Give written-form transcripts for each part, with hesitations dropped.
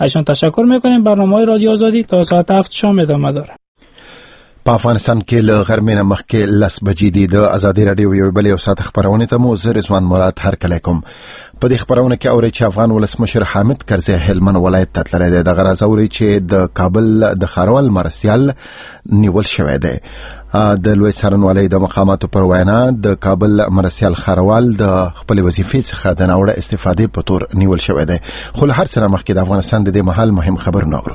ازشون تشکر میکنیم. برنامه رادیو آزادی تا ساعت 7 شام ادامه داره. په افغانستان کې له غرمې نه مخکې 10 بجې دي. د ازادي رادیو یو بل یو ساعت خبرونه ته مو زه رضوان مراد هرکلی کوم. په دې خبرونه کې اوري چې افغان ولسمشر حامد کرزي هلمند ولایت ته تللی دی. د غرض اوري چې د کابل د خاروال مرسیال نیول شوی دی. د لوی څارنوالۍ د مقاماتو پر وینا د کابل مرسیال خاروال د خپل وظیفې څخه د ناوړه استفادې په تور نیول شوی دی. خو له هر څه نه مخکې د افغانستان د دې مهال مهم خبرونه اورو.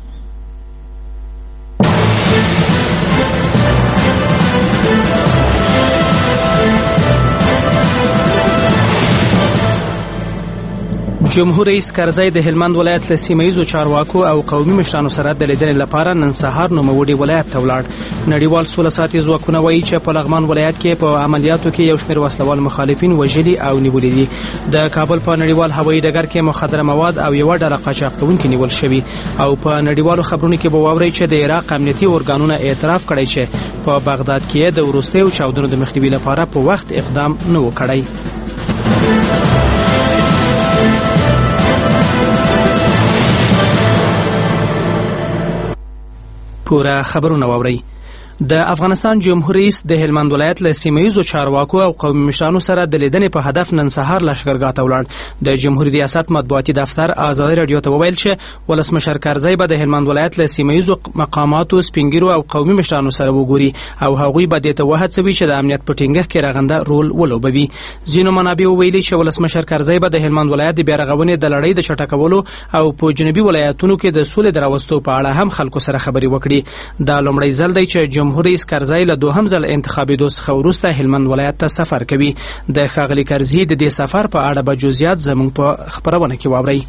جمهور رئیس کرزی د هلمند ولایت له سیمه‌ییزو چارواکو او قومي مشرانو سره د لیدنې لپاره نن سهار نوموړي ولایت ته ولاړ. نړیوال سوله ساتي ځواکونه وایي چې په لغمان ولایت کې په عملیاتو کې یو شمېر وسلوال مخالفین وژلي او نیولي دي. د کابل په نړیوال هوایي ډګر کې مخدره مواد او یو ډله قاچاق کوونکي نیول شوي او په نړیوالو خبرونو کې به واورئ چې د عراق امنیتي ارګانونو اعتراف کړی چې په بغداد کې د وروستیو چاودنو د مخنیوي لپاره په وخت اقدام نه و کړی. پورا خبرونه واورئ. د افغانستان جمهور رئیس د هلمند ولایت له سیمه‌ییزو چارواکو او قومي مشرانو سره د لیدنې په هدف نن سهار لښکرګاه ته ولاړ. د جمهوریت ریاست مطبوعاتي دفتر آزادي رادیو ته وویل چې ولسمشر کرزی به د هلمند ولایت له سیمه‌ییزو مقاماتو سپینګیرو او قومي مشرانو سره وګوري او هغوی به دې ته وهڅوي چې د امنیت په ټینګښت کې رغنده رول ولوبوي. ځینو منابعو ویلي چې ولسمشر کرزی به د هلمند ولایت د بیارغونې د لړۍ د چټکولو او په جنوبي ولایتونو کې د سولې د راوستو په اړه هم خلکو سره خبرې وکړي. دا لومړی ځل دی چې جمهور رئیس کرزی له دوهم ځل انتخابېدو څخه وروسته هلمند ولایت ته سفر کوي. د ښاغلي کرزي د دې سفر په اړه به جزئیات زموږ په خبرونه کې واورئ.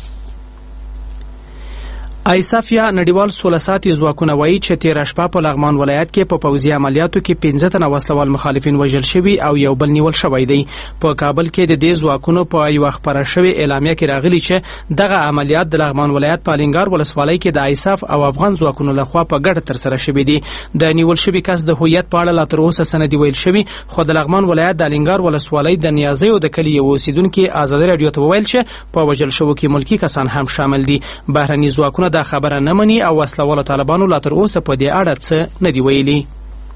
ایساف یا نړیوال سوله ساتي ځواکونه وایي چې تېره شپه په لغمان ولایت کې په پوځي عملیاتو کې 15 تنه وسلوال مخالفین وژل شوي او یو بل نیول شوی دی. په کابل کې د دې ځواکونو په یو خبره شوې اعلامیه کې راغلي چې دغه عملیات د لغمان ولایت په الینګار ولسوالۍ کې د ایساف او افغان ځواکونو لخوا په ګډه ترسره شوي دي. د نیول شوي کس د هویت په اړه لا تر اوسه سندي ویل شوي، خو د لغمان ولایت د الینګار ولسوالۍ د نیازیو د کلي یو اوسیدونکي آزادي رادیو ته وویل چې په وژل شوو کې ملکي کسان هم شامل دي. بهرني ځواکونه دا خبره نه مني او وسلوالو طالبانو لا تر اوسه په دې اړه څه نه دی ویلي.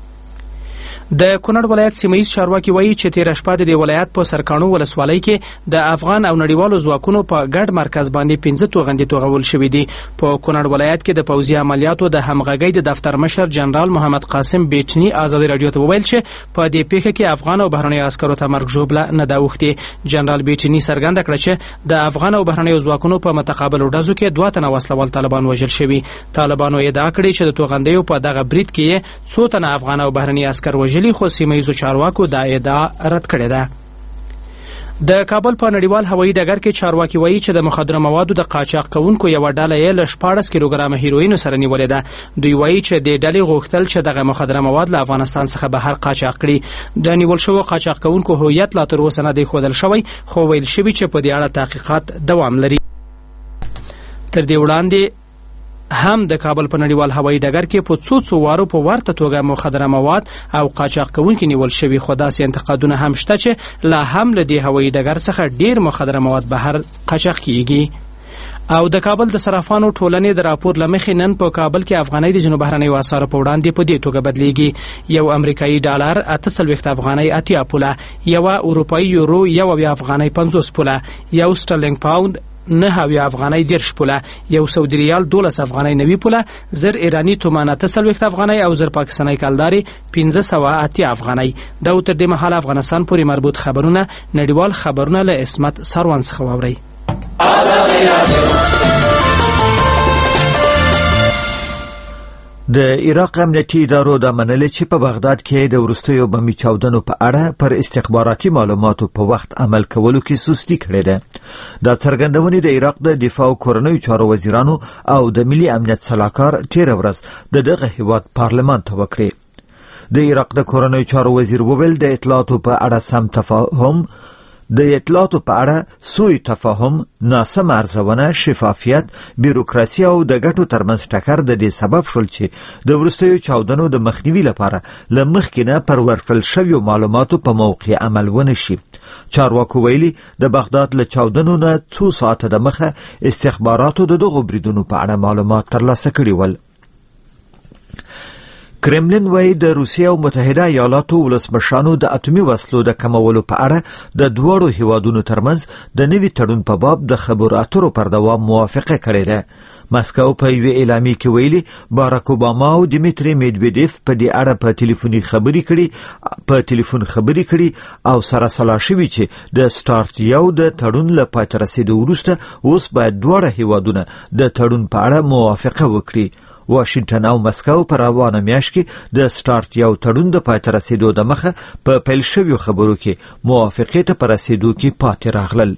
د کونړ ولایت سیمه‌ییز چارواکي وایي چې تېره شپه د دې ولایت په سرکاڼو ولسوالۍ کې د افغان او نړیوالو ځواکونو په ګډ مرکز باندې 15 توغندي توغول شوي دي. په کونړ ولایت کې د پوځي عملیاتو د همغږۍ د دفتر مشر جنرال محمد قاسم بیچنی آزادي رادیو ته وویل چې په دې پیښه کې افغان او بهرنیو عسکرو ته مرګ ژوبله نه ده اوښتې. جنرال بیچنی څرګنده کړه چې د افغان او بهرنیو ځواکونو په متقابلو ډزو کې 2 تنه وسلوال طالبان وژل شوي. طالبانو ادعا کړې چې د توغندیو په دغه برید کې 100 تنه افغان او بهرني عسکر وژلي، خو سیمه‌ییزو چارواکو دا ادعا رد کړې ده. د کابل په نړیوال هوایي ډګر کې چارواکي وایي چې د مخدره موادو د قاچاق کوونکو یو ډله یې له 14 کیلوګرام هیروین سره نیولې ده. دوی وایي چې د ډلې غوښتل چې دغه مخدره مواد له افغانستان څخه بهر قاچاق کړي. د نیول شوو قاچاق کوونکو هویت لا تر اوسه نه دی ښودل شوی، خو ویل شوي چې په دې اړه تحقیقات دوام لري. تر دې وړاندې هم د کابل په نړیوال هوایي ډګر کې په څو وارو په ورته توګه مخدره مواد او قاچاق کوونکي نیول شوي، خو داسې انتقادونه هم شته چې لا هم له دې هوایي ډګر څخه ډیر مخدره مواد بهر قاچاق کیږي. او د کابل د صرافانو ټولنې د راپور لمخې نن په کابل کې افغانۍ د جنوب بهرنیو اسعارو په وړاندې په دې توګه بدلیږي. یو امریکایي ډالر 48 افغانۍ 80 پوله، یو اروپایي یورو 1 افغانۍ 50 پوله، یو سترلینګ پاوند 9 افغانۍ 10 پوله، یو سعودي ریال 12 افغانۍ 90 پوله، زر ایرانی تومان 48 افغانۍ او زر پاکستاني کلداري 580 افغانۍ. دا تر دې مهال افغانستان پورې مربوط خبرونه نړیوال خبرونه له اسمت سروان څخه واورئ. د عراق امنیتي ادارو د منلې چې په بغداد کې د وروستیو بمي چاودنو په اړه پر استخباراتي معلوماتو په وخت عمل کولو کې سستی کړې ده. دا څرګندونې د عراق د دفاع او کورنیو چارو وزیرانو او د ملي امنیت سلاکار تېره ورځ د دغه هیواد پارلمان ته وکړې. د عراق د کورنیو چارو وزیر وویل د اطلاعاتو په اړه سم تفاهم د اطلاعاتو په اړه سوء تفاهم، ناسم ارزونه، شفافیت، بیروکراسي او د ګټو ترمنځ ټکر د دې سبب شول چې د وروستیو چاودنو د مخنیوي لپاره له مخکې نه پر ورکړل شویو معلوماتو په موقع عمل ونشي. چارواکو ویلي د بغداد له چاودنو نه څو ساعته د مخه استخباراتو د دغو بریدونو په اړه معلومات ترلاسه کړي ول. کرملین وایي د روسیې او متحده ایالاتو ولسمشرانو د اتومي وسلو د کمولو په اړه د دواړو هیوادونو ترمنځ د نوي تړون په باب د خبرو اترو پر دوام موافقه کړې ده. مسکو په یوه اعلامیه کې ویلي باراک اوباما او دیمیتری میدویدیف په دې اړه په ټلیفون خبرې کړي او سره سلا شوي چې د سټارت یو د تړون له پای ته رسیدو وروسته اوس باید دواړه هیوادونه د تړون په اړه موافقه وکړي. واشنگټن او مسکو په روانه میاشت کې د سټارت یو تړون د پای ته رسیدو د مخه په پیل شویو خبرو کې موافقې ته په رسیدو کې پاتې راغلل.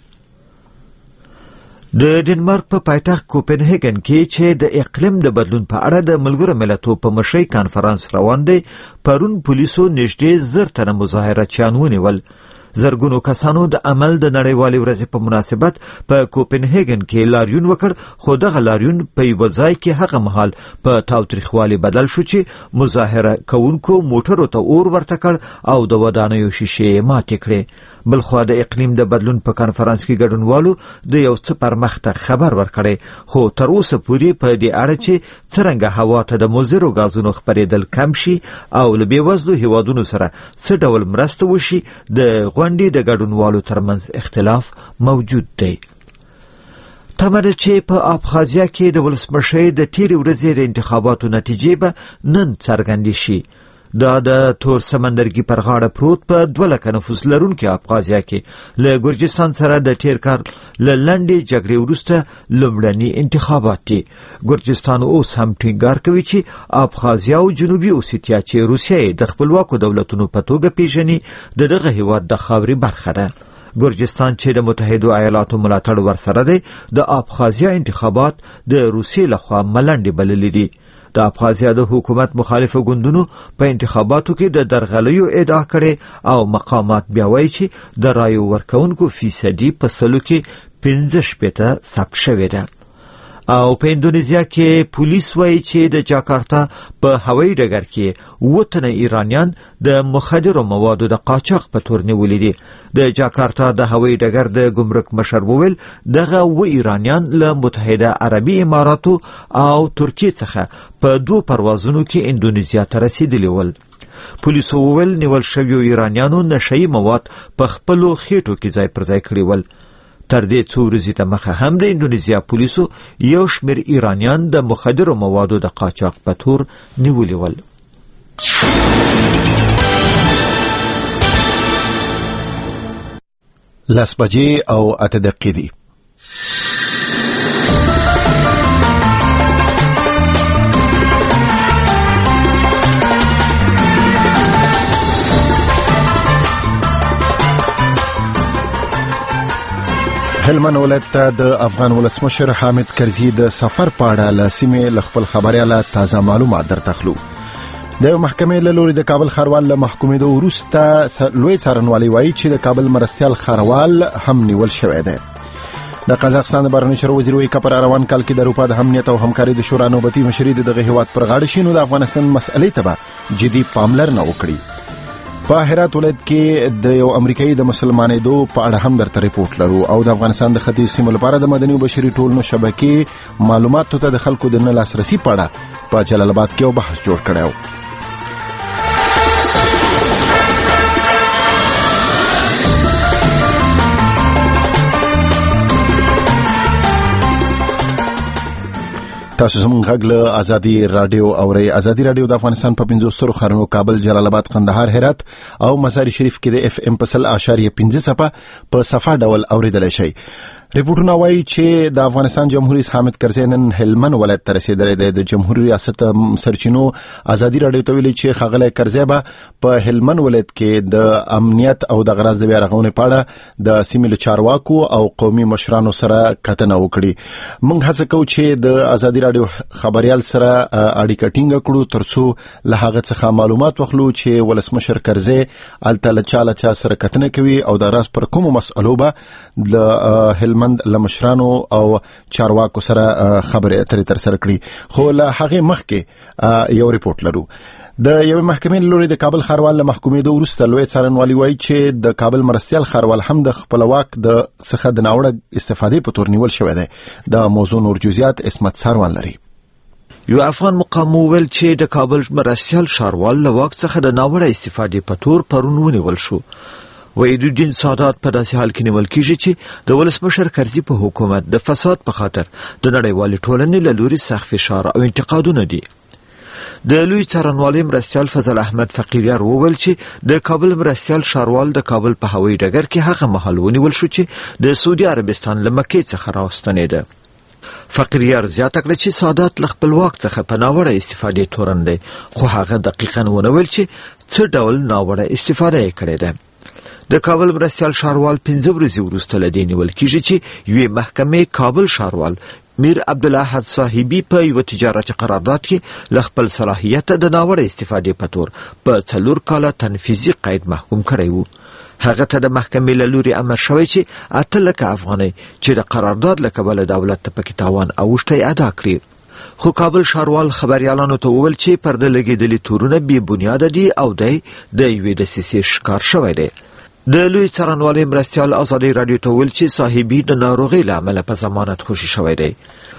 د ډنمارک په پایتخت کوپنهاګن کې چې د اقلیم د بدلون په اړه د ملګرو ملتونو په مشرۍ کانفرنس روان دی، پرون پولیسو نږدې 1000 تنه مظاهرچیان ونیول. زرګونو کسانو د عمل د نړیوالې ورځې په مناسبت په کوپنهاګن کې لاریون وکړ، خو دغه لاریون په یو ځای کې هغه مهال په تاوتریخوالي بدل شو چې مظاهره کوونکو موټرو ته اور ورته کړ او د ودانیو شیشې ماتې کړې. بلخوا د اقلیم د بدلون په کانفرنس کې ګډونوالو د یو څه پرمختګ خبر ورکړی، خو تر اوسه پورې په دې اړه چې څرنګه هوا ته د مضرو غازونو خپرېدل کم شي او له بېوزلو هیوادونو سره څه ډول مرسته وشي، د غونډې د ګډونوالو ترمنځ اختلاف موجود دی. تمه ده چې په ابخازیا کې د ولسمشرۍ د تېرې ورځې د انتخاباتو نتیجې به نن څرګندې شي. دا د تور سمندرګي پر غاړه پروت په 2 لکه نفوس لرونکي ابخازیا کې له ګرجستان سره د تیر کال له لنډې جګړې وروسته لومړني انتخابات دي. ګرجستان اوس هم ټینګار کوي چې ابخازیا او جنوبي اوسیتیا چې روسیه د خپلواکو دولتونو په توګه پیژني د دغه هیواد د خاورې برخه ده. ګرجستان چې د متحده ایالاتو ملاتړ ورسره دی، د ابخازیا انتخابات د روسیې لخوا ملنډې بللې دي. د ابخازیا د حکومت مخالفو ګوندونو په انتخاباتو کې د درغلیو ادعا کړي او مقامات بیا وایي چې د رایو ورکوونکو فیصدي په 100 کې 15 ثبت شوې ده. او په اندونیزیا کې پولیس وایي چې د جاکارتا په هوایي ډګر کې 7 تنه ایرانیان د مخدرو موادو د قاچاق په تور نیولي دي. د جاکارتا د هوایي ډګر د ګمرک مشر وویل دغه 7 ایرانیان له متحده عربي اماراتو او ترکیې څخه په 2 پروازونو کې اندونیزیا ته رسیدلی ول. پولیسو وویل نیول شویو ایرانیانو نشهیي مواد په خپلو خېټو کې ځای پر ځای کړي ول. تر دې څو ورځې دمخه هم د اندونیزیا پولیسو یو شمېر ایرانیان د مخدرو موادو د قاچاق په تور نیولي ول. لس بجې او 8 دقیقې دي. هلمند ولایت ته د افغان ولسمشر حامد کرزي د سفر په اړه له سیمې له خپل خبرياله تازه معلومات درتخلو. د محکمې له لوري د کابل ښاروال له محکومېدو وروسته لوی څارنوالي وایي چې د کابل مرستیال ښاروال هم نیول شوی دی. د قزاقستان د بهرنیو چارو وزیر وایي که په روان کال کې د اروپا د امنیت او همکارۍ د شورا نوبتي مشري د دغه هیواد پر غاړه شي، نو د افغانستان مسئلې ته به جدي پاملرنه وکړي. په هرات ولایت کې د یو امریکایي د مسلمانېدو په اړه هم درته ریپورت لرو او د افغانستان د ختیځ سیمو لپاره د مدني او بشري ټولنو شبکې معلوماتو ته د خلکو د نه لاسرسي په اړه په جلال آباد کې یو بحث جوړ کړی و. تاسو زموږ غږ له ازادي رادیو اورئ. ازادي رادیو د افغانستان په 50 سترو ښارونو کابل، جلال آباد، قندهار، هرات او مزار شریف کې د FM 100.5 په صفه ډول اوریدل شي. ریپورتونه وایي چې د افغانستان جمهور رئیس حامد کرزي نن هلمند ولایت ته رسیدلی دی. د جمهوریت ریاست سرچینو ازادي راډیو ته ویلي چې ښاغلی کرزي به په هلمند ولایت کې د امنیت او د غراض د بیا رغونې په اړه د سیمې له چارواکو او قومي مشرانو سره کتنه وکړي. موږ هڅه کوو چې د ازادي راډیو خبريال سره اړیکه ټینګه کړو ترڅو له هغه څخه معلومات واخلو چې ولسمشر کرزي الته له چا سره کتنه کوي او د راز پر کومو مسئلو به د هلمند لمشرانو او چارواکو سره خبرې اترې تر سره کړي. خو له هغه مخکې یو ریپورت لرو. د یو محکمې لوري د کابل ښاروال له محکومېدو وروسته لوی څارنوالي وایي چې د کابل مرستیال ښاروال هم د خپلواک د څخه د ناوړه استفادې په تور نیول شوی دی. د موضوع نور جزئیات اسمت ساروان لري. یو افغان مقام وویل چې د کابل مرستیال ښاروال له واک څخه د ناوړه استفادې په تور پرون ونیول شو. وحیدالدین سادات په داسې حال کې نیول کیږي چې د ولسمشر کرزي په حکومت د فساد په خاطر د نړیوالې ټولنې له لوري سخت فشار او انتقادونه دي. د لوی څارنوالۍ مرستیال فضل احمد فقیریار وویل چې د کابل مرستیال ښاروال د کابل په هوایي ډګر کې هغه مهال ونیول شو چې د سعودي عربستان له مکې څخه راوستنېده. فقیریار زیاته کړه چې سادات له خپلواک څخه په ناوړه استفادې تورن دی، خو هغه دقیقاً ونه ویل چې څه ډول ناوړه استفاده یې کړې ده. د کابل مرستیال ښاروال 15 ورځې وروسته له دې نیول کیږي چې یوې محکمې کابل ښاروال میر عبدالاحد صاحبي په یو تجارتي قرارداد کې له خپل صلاحیت د ناوړه استفادې په تور په 4 کاله تنفیذي قید محکوم کړی و. هغه ته د محکمې له لوري امر شوی چې 8 لکه افغانۍ چې د قرارداد له کبله دولت ته پکې تاوان اوښتی ادا کړي. خو کابل ښاروال خبريالانو ته وویل چې پرده لګېدلي تورونه بې بنیاده دي او دی د یوې دسیسې ښکار شوی دی. د لوی څارنوالۍ مرستیال ازادي راډیو ته ویل چې صاحبي د ناروغۍ له امله په ضمانت خوشي شوی دی.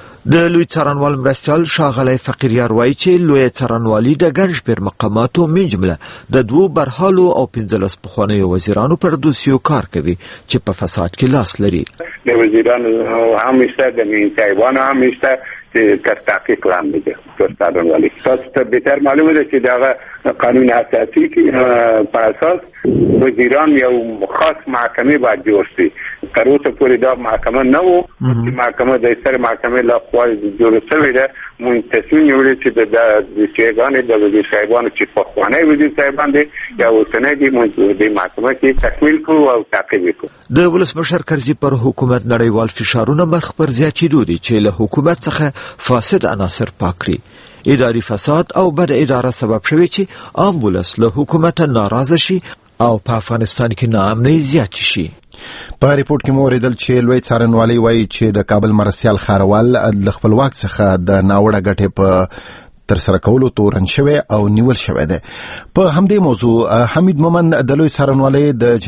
د لوی څارنوال مرستیال ښاغلی فقیریار وایي چې لوی څارنوالي د ګڼ شمېر مقاماتو من جمله د 2 برحالو او 15 پخوانیو وزیرانو پر دوسیو کار کوي چې په فساد کې لاس لري. د وزیرانو هم شته، د منصبانو هم شته چې تر تحقیق لاندې دي. څارنوالي تاسو ته بهتر معلومه ده چې دا قانون اساسي کې په اساس وزیران یو خاص محکمه باید جوړ شي. تر اوسه پورې دا محکمه نه وو. محکمه د سر محکمه له خوا جوړه شوې ده. مونږ تصمیم نیولې چې د شیګانې د وزیر صاحبانو چې په خوانی وزیر صاحبان دي یا اوسنۍ دي مونږ د محکمه کې تکمیل کړو او تعقیب وکړو. د ولسمشر کرزي پر حکومت نړیوال فشارونه مخ پر زیاتېدو دي چې له حکومت څخه فاسد عناصر پاک کړي. اداري فساد او بد اداره سبب شوی چې عام ولس له حکومت ناراضه شي او په افغانستان کې ناامنۍ زیات شي. په ریپورت کې مو اوریدل چې لوی څارنوالي وایي چې د کابل مرستیال ښاروال د خپلواک څخه د ناوړه ګټې په تر سره کولو تورن شوی او نیول شوی دی. په همدې موضوع حمید مومن د لوی څارنوالۍ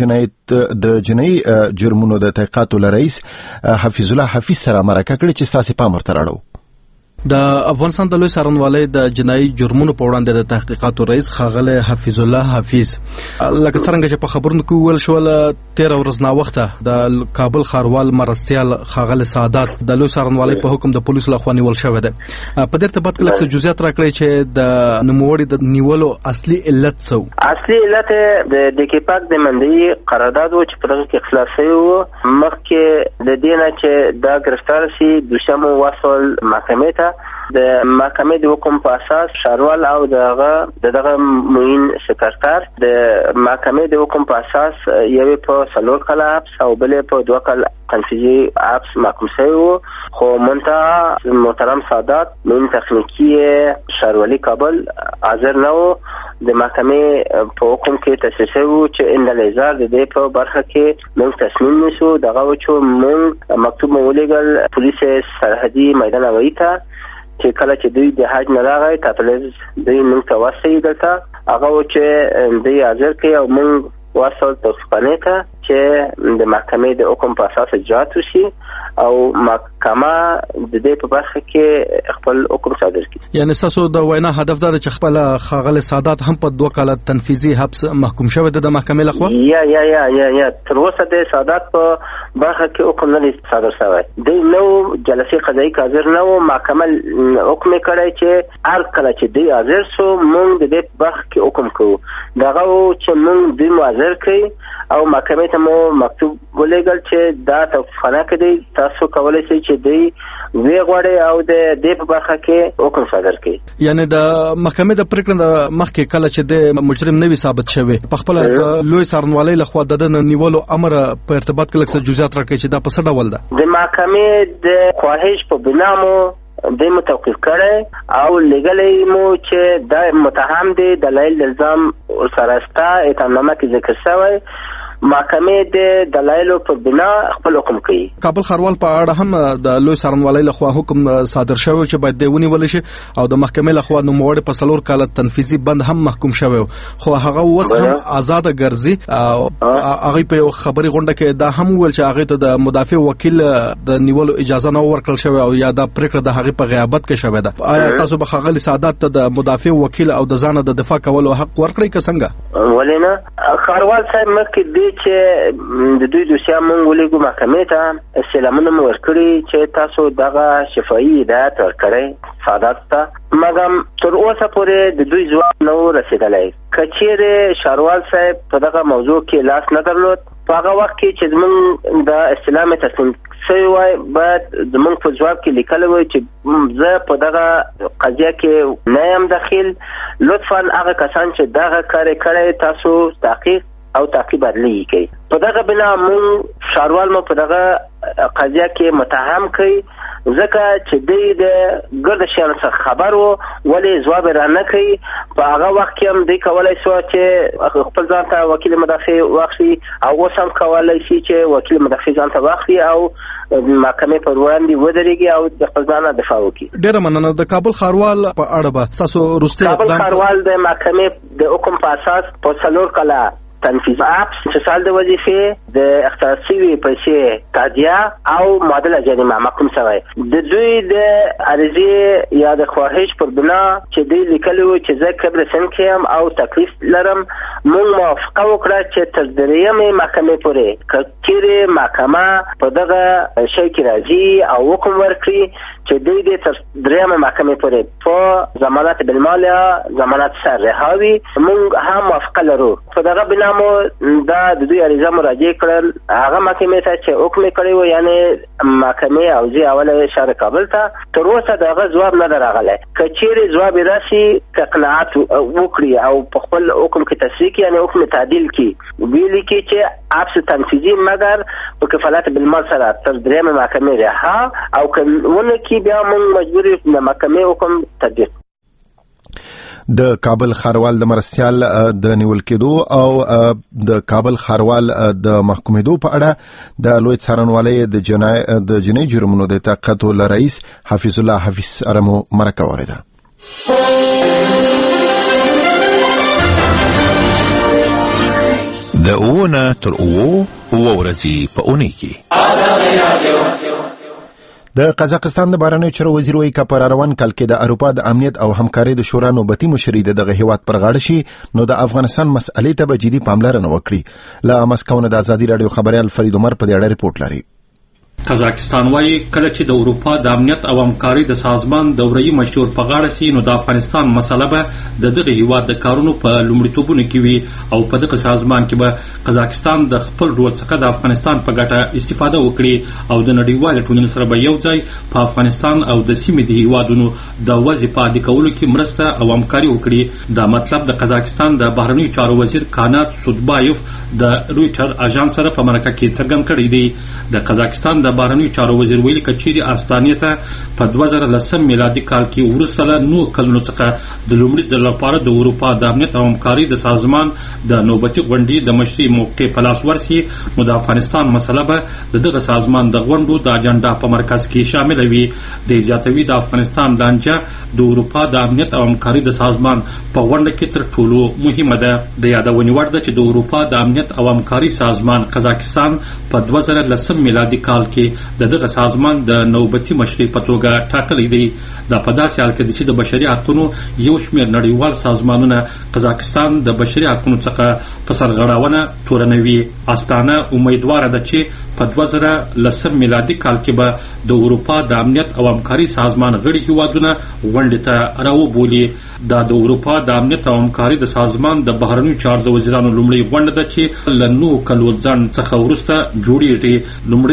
د جنایي جرمونو د تحقیقاتو رئیس حفیظ الله حفیظ سره مرکه کړې چې تاسو پام ورته راړو. د افغانستان د لوی څارنوالۍ د جنایي جرمونو په وړاندې د تحقیقاتو رئیس ښاغلی حفیظ الله حفیظ لکه څنګه چې په خبرونو کې وویل شول 13 ورځې ناوخته د کابل ښاروال مرستیال ښاغلی سادات د لوی څارنوالۍ په حکم د پولیسو لخوا نیول شوی دی. په دې ارتباط کې لکه جزئیات راکړئ چې د نوموړي د نیولو اصلي علت څه؟ اصلي علت د دکیپاک د مندي قرارداد و چې په دغه کې خلاص شوی و مخکې د دې نه چې دا گرفتار شي دوشمو وصل محکمې ته. د محکمې د حکم په اساس ښاروال او دغه معین سکرټر د محکمې د حکم په اساس یوې په 4 کاله حبس او بلې په 2 کاله تنفیذي حبس محکوم شوی و. خو منتها محترم سادات معین تخنیکی ښاروالي کابل حاضر نه و. د محکمې په حکم کې تصریح شوی و چې اندلیزار د دې په برخه کې موږ تصمیم نیسو دغه و چې موږ مکتوب مو ولېږل پولیس سرحدي میدان هوایي ته چې کله چې دوی د حج نه راغی تپلیز دوی موږ ته واستوي دلته هغه و چې دوی حاضر کړي او موږ واستول توصیفخانې ته چې د محکمې د حکم په اساس اجرات وشي او محکمه د دې په برخه کې خپل حکم صادر کړي. یعنی تاسو د وینا هدف دا چې خپل ښاغلی سادات هم په 2 کاله تنفیذي حبس محکوم شوی د محکمې لخوا؟ یا تر اوسه د سادات په برخه کې حکم نه صادر شوی. د نو جلسې قضایي حاضر نه و. محکمه حکم کړی چې هر کله چې دی حاضر سو موږ د دې برخه کې حکم کوو. دغه چې موږ دوی حاضر کړي او محکمې ته مو مکتوب ولېږل چې دا توصیفخانه کې دی تاسو کولای شئ چې دوی وی غواړي او د دې په برخه کې حکم صادر کړي. یعنی د محکمې د پریکړې د مخکې کله چې د مجرم نوي ثابت شوی په خپل د لوی څارنوالۍ لخوا د نیولو امر په ارتباط کې لکه جزئیات راکړي چې دا په څه ډول ده؟ د محکمې د خواهش په بنا مو د متوقف کړي او لګلې مو چې د متهم دی دلایل الزام سره ستا اتهامنامه کې ذکر شوی محکمې د دلایلو په بنا خپل حکم کوي. کابل ښاروال په اړه هم د لوی څارنوالۍ لخوا حکم صادر شوی چې باید د ونیول شي او د محکمې لخوا نوموړی په 4 کاله تنفیذي بند هم محکوم شوی خو هغه اوس هم آزاد ګرځي. هغه په خبري غونډه کې دا هم ویل چې هغه ته د مدافع وکیل د نیولو اجازه نه ورکړل شوی او یا د پریکړه د هغه په غیابت کې شوی ده. آیا تاسو به خغلی سعادت ته د مدافع وکیل او د ځان د دفاع کولو حق ورکړئ که څنګه؟ ولینه ښاروال صاحب مخکې دی چې د دوی دوسیه مونږ ولېږو محکمې ته استعلامونه مو ورکړي چې تاسو دغه شفاهي هدایت ورکړئ سعادت ته مګم تر اوسه پورې د دوی ځواب نه رسېدلی. که چیرې ښاروال صاحب په دغه موضوع کې لاس نه درلود په هغه وخت کې چې زمونږ د استعلام تسلیم شوی وای باید زمونږ په ځواب کې لیکلی وای چې زه په دغه قضیه کې نه یم داخل لطفا هغه کسان چې دغه کار کړی تاسو تحقیق او تعقیب عدلی کوي. په دغه بنا مونږ ښاروال مو په دغه قضیه کې متهم کړي ځکه چې دوی د ګرد شیانو څخه خبر وو ولې ځواب را نه کوي. په هغه وخت کې هم دوی کولی شو چې خپل ځان ته وکیل مدافع واخلي او اوس هم کولی شي چې وکیل مدافع ځان ته واخلي او محکمې پر وړاندې ودرېږي او د خپل ځان دفاع وکړي. ډېره مننه. د کابل ښاروال په اړه به تاسو وروستي کابل ښاروال د محکمې د حکم په اساس په 4 کاله تنفیذ اپس چې سال د وظیفې د اختصاص شوي پیسې تادیه او معادله جریمه محکوم شوی. د دوی د عریضې یا د خواهش پر بنا چې دوی لیکلي وو چې زه کبر سن کې یم او تکلیف لرم مونږ موافقه وکړه چې تر درېیمې محکمې پورې که چیرې محکمه په دغه شی کې راځي او حکم ورکړي چې دوی دې تر درېیمې محکمې پورې په ضمانت بالمال یا ضمانت سر رها وي مونږ هم موافقه لرو. په دغه بنا مو دا د دوی عریضه مراجعه کړل هغه محکمې ته چې حکم کړی و یعنی محکمې حوزې اوله شهر کابل ته تر اوسه دغه ځواب نه راغلی. که چیرې ځواب راشي که قناعت وکړي او په خپل حکم کې تصریح کړي یعنی حکم تعدیل کړي ویلي کړي چې حبس تنفیذي مګر په کفالت بالمال سره تر درېیمې محکمې رها او که ونه کړي بیا موږ مجبور یو د محکمې حکم تطبیق. د کابل ښاروال د مرستیال د نیول کېدو او د کابل ښاروال د محکومېدو په اړه د لوی څارنوالۍ د جنایي جرمونو د تحقیقاتو رئیس حفیظ الله حفیظ ارمو مرکه واورېده. د اوونه تر اوو ورځې په اونۍ کې د قزاقستان د بهرنیو چارو وزیر وایي که په روان کال کې د اروپا د امنیت او همکارۍ د شورا نوبتي مشري دغه هیواد پر غاړه شي نو د افغانستان مسئلې ته به جدي پاملرنه وکړي. له مسکو نه د ازادي راډیو خبريال فرید عمر په دې اړه ریپورت لري. قزاقستان وايي کله چې د اروپا د امنیت او همکارۍ د سازمان دوري مشور په غاړه سي نو د افغانستان مسله به دغه هیواد د کارونو په لومړیتوبونو کې وي او په دغه سازمان کې به قزاقستان د خپل رول څخه د افغانستان په ګټه استفاده وکړي او د نړیوال ټولنې سره به یو ځای په افغانستان او د سیمې د هیوادونو د وضع په عادي کولو کې مرسته او همکاري وکړي. دا مطلب د قزاقستان د بهرنیو چارو وزیر کانات سودبایوف د رويټر اژانس سره په مرکه کې څرګند کړی دی. د قزاقستان د بهرنیو چارو وزیر ویلي کچيري استانې ته په 2010 میلادي کال کې ورسله نو کلونو څخه د لومړي ځل لپاره د اروپا د امنیت او همکارۍ د سازمان د نوبتي غونډې د مشري موقع په لاس ورسي نو د افغانستان مسله به دغه سازمان د غونډو د اجنډا په مرکز کې شامل وي. د زیاتوي د افغانستان لانجه د اروپا د امنیت او همکارۍ د سازمان په غونډه کې تر ټولو مهمه ده. د یادونې وړ ده چې د اروپا د امنیت او همکارۍ سازمان قزاقستان په 2010 میلادي کال کې دغه سازمان د نوبتي مشري په توګه ټاکلی دی. دا په داسې حال کې چې د بشري حقوقو یو شمېر نړیوال سازمانونه قزاقستان د بشري حقوقو څخه په سرغړاونه تورنوي. استانه امیدواره ده چې په 2010 میلادي کال کې به د اروپا د امنیت او همکارۍ سازمان غړي هیوادونه غونډې ته راوبولي. دا د اروپا د امنیت او همکارۍ د سازمان د بهرنیو چارو د وزیرانو لومړی غونډه ده چې له 9 کلو ځنډ څخه وروسته جوړیږي. لومړی غونډه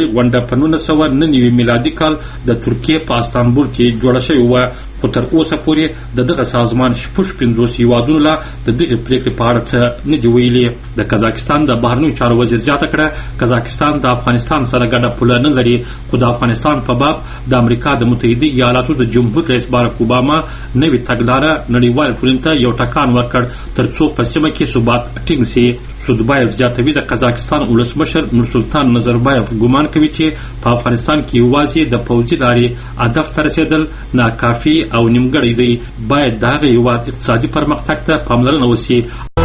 په 1999 میلادي کال د ترکیه په استانبول کې جوړه شوې وه، خو تر اوسه پورې د دغه سازمان 50 هیوادونو لا د دغه پریکړې په اړه څه نه دي ویلي. د قزاقستان د بهرنیو چارو وزیر زیاته کړه قزاقستان د افغانستان سره ګډه پوله نه لري، خو د افغانستان په باب د امریکا د متحده ایالاتو د جمهور رئیس بارک اوباما نوې تګلاره نړیوال ټولنې ته یو ټکان ورکړ ترڅو په سیمه کې ثبات ټینګ شي. سودبايف زیاتوي د قزاقستان ولسمشر نورسلطان نظربايف ګمان کوي چې په افغانستان کې یوازې د پوځي لارې هدف ته رسیدل ناکافي او نیمګړی دی، باید د هغه هیواد اقتصادي پرمختګ ته پاملرنه وشي.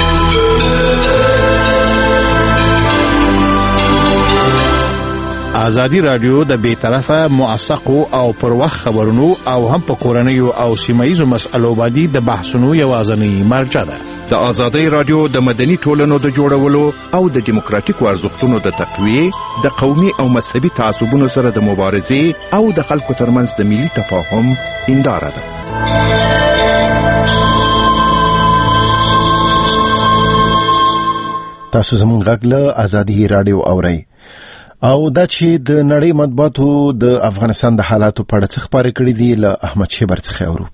ازادي رادیو د بیطرفه موثقو او پر وخت خبرونو او هم په کورنیو او سیمایي مسایلو باندې د بحثونو یوازنی مرجع ده. د ازادي رادیو د مدني ټولنو د جوړولو او د دیموکراتیکو ارزښتونو د تقویه، د قومي او مذهبي تعصبونو سره د مبارزې او د خلکو ترمنځ د ملي تفاهم هنداره ده. تاسو زموږ غږ له ازادي رادیو اورئ. او دا چې د نړۍ مطبوعاتو د افغانستان د حالاتو په اړه څه خبرې کړې دي له احمد شیبر څخه اورو.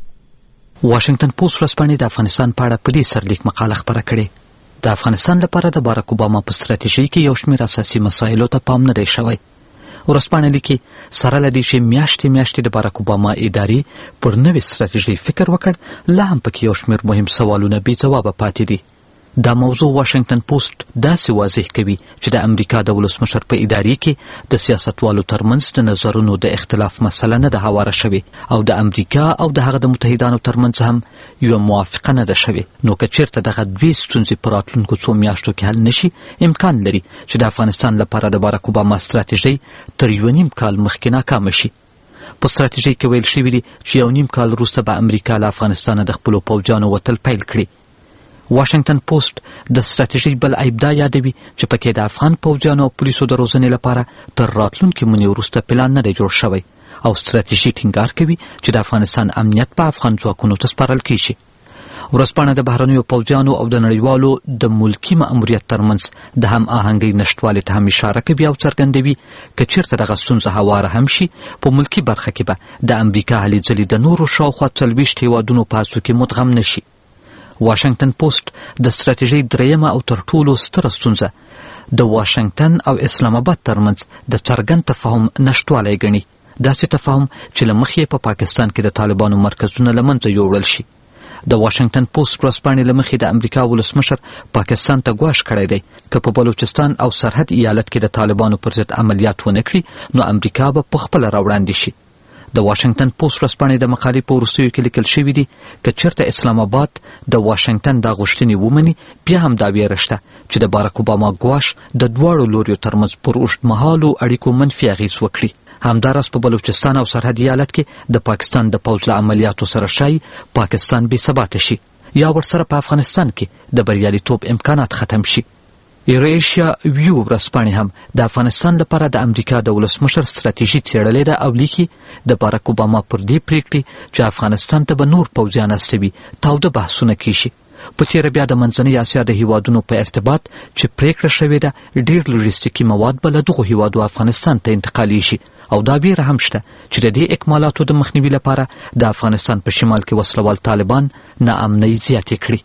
واشنگټن پوسټ ورځپاڼې د افغانستان په اړه په دې سرلیک مقاله خبره کړې. د افغانستان لپاره د بارک اوباما په ستراتیژۍ کې یو شمېر اساسي مسایلو ته پام نه دی شوی. ورځپاڼه لیکي سره له دې چې میاشتې د بارک اوباما ادارې پر نوې ستراتیژۍ فکر وکړ، لا هم پکې یو شمېر مهم سوالونه بې ځوابه پاتې دي. دا موضوع واشنگټن پوسټ داسې واضح کوي چې د امریکا د ولسمشر په ادارې کې د سیاستوالو ترمنځ د نظرونو د اختلاف مسله نه ده هواره شوې او د امریکا او د هغه د متحدانو ترمنځ هم یو موافقه نه ده شوې. نو که چیرته دغه دوی ستونزې په راتلونکو څو میاشتو کې حل نشي، امکان لري چې د افغانستان لپاره د بارک اوباما ستراتیژۍ تر 1.5 کال مخکې ناکامه شي. په ستراتیژۍ کې ویل شوي دي چې 1.5 کال وروسته به امریکا له افغانستانه د خپلو پوځیانو وتل پیل کړي. واشنگټن پوسټ د ستراتیژۍ بل عیب دا یادوي چې پکې د افغان پوځیانو او پولیسو د روزنې لپاره تر راتلونکي منې وروسته پلان نه دی جوړ شوی او ستراتیژي ټینګار کوي چې د افغانستان امنیت په افغان ځواکونو ته سپارل کیږي. ورځپاڼه د بهرنیو پوځیانو او د نړیوالو د ملکي ماموریت ترمنځ د هم آهنګۍ نشتوالي ته هم اشاره کوي او څرګندوي که چیرته دغه ستونزه هواره هم شي، په ملکي برخه کې به د امریکا هلې ځلې د نورو شاوخوا 40 هیوادونو په هڅو کې مدغم نه شي. واشنگټن پوسټ د ستراتیژۍ درېیمه او تر ټولو ستره ستونزه د واشنگټن او اسلام آباد ترمنځ د څرګند تفاهم نشتوالی ګڼي، داسې تفاهم چې له مخې په پاکستان کې د طالبانو مرکزونه له منځه یوړل شي. د واشنگټن پوسټ ورځپاڼې له مخې د امریکا ولسمشر پاکستان ته ګواښ کړی دی که په بلوچستان او سرحد ایالت کې د طالبانو پر ضد عملیات ونه کړي نو امریکا به پخپله راوړاندې شي. د واشنگټن پوسټ ورځپاڼې د مقالې په وروستیو کې لیکل شوي دي که چیرته اسلام آباد د واشنگټن دا غوښتنې ومني، بیا هم دا ویره شته چې د بارک اوباما ګواښ د دواړو لوریو ترمنځ پر اوږدمهالو اړیکو منفي اغېز وکړي. همداراز په بلوچستان او سرحد ایالت کې د پاکستان د پوځ له عملیاتو سره شای پاکستان بې ثباته شي یا ورسره په افغانستان کې د بریالیتوب امکانات ختم شي. ایرشیا ویو ورځپاڼې هم د افغانستان لپاره د امریکا د ولسمشر ستراتیژي څېړلې ده او لیکي د بارک اوباما پر دې پریکړې چې افغانستان ته به نور پوځیان استوي تاوده بحثونه کیږي. په تېره بیا د منځنۍ اسیا د هیوادونو په ارتباط چې پریکړه شوې ده ډېر لوژستیکي مواد به له دغو هیوادو افغانستان ته انتقالیږي او دا ویره هم شته چې د دې اکمالاتو د مخنیوي لپاره د افغانستان په شمال کې وسلوال طالبان ناامنۍ زیاتې کړي.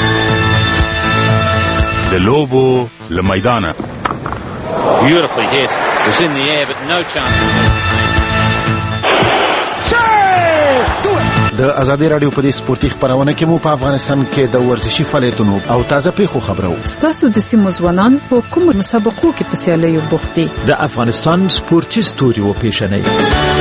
د لوبو له میدانه Beautifully hit. It was in the air but no chance. د ازادي رادیو په دې سپورتي خبرونه کې مو په افغانستان کې د ورزشي فعالیتونو او تازه پیښو خبرو. ستاسو د سیمو ځوانان په کومو مسابقو کې په سیالیو بوخت دي؟ د افغانستان سپورتي ستوري وپېژنئ.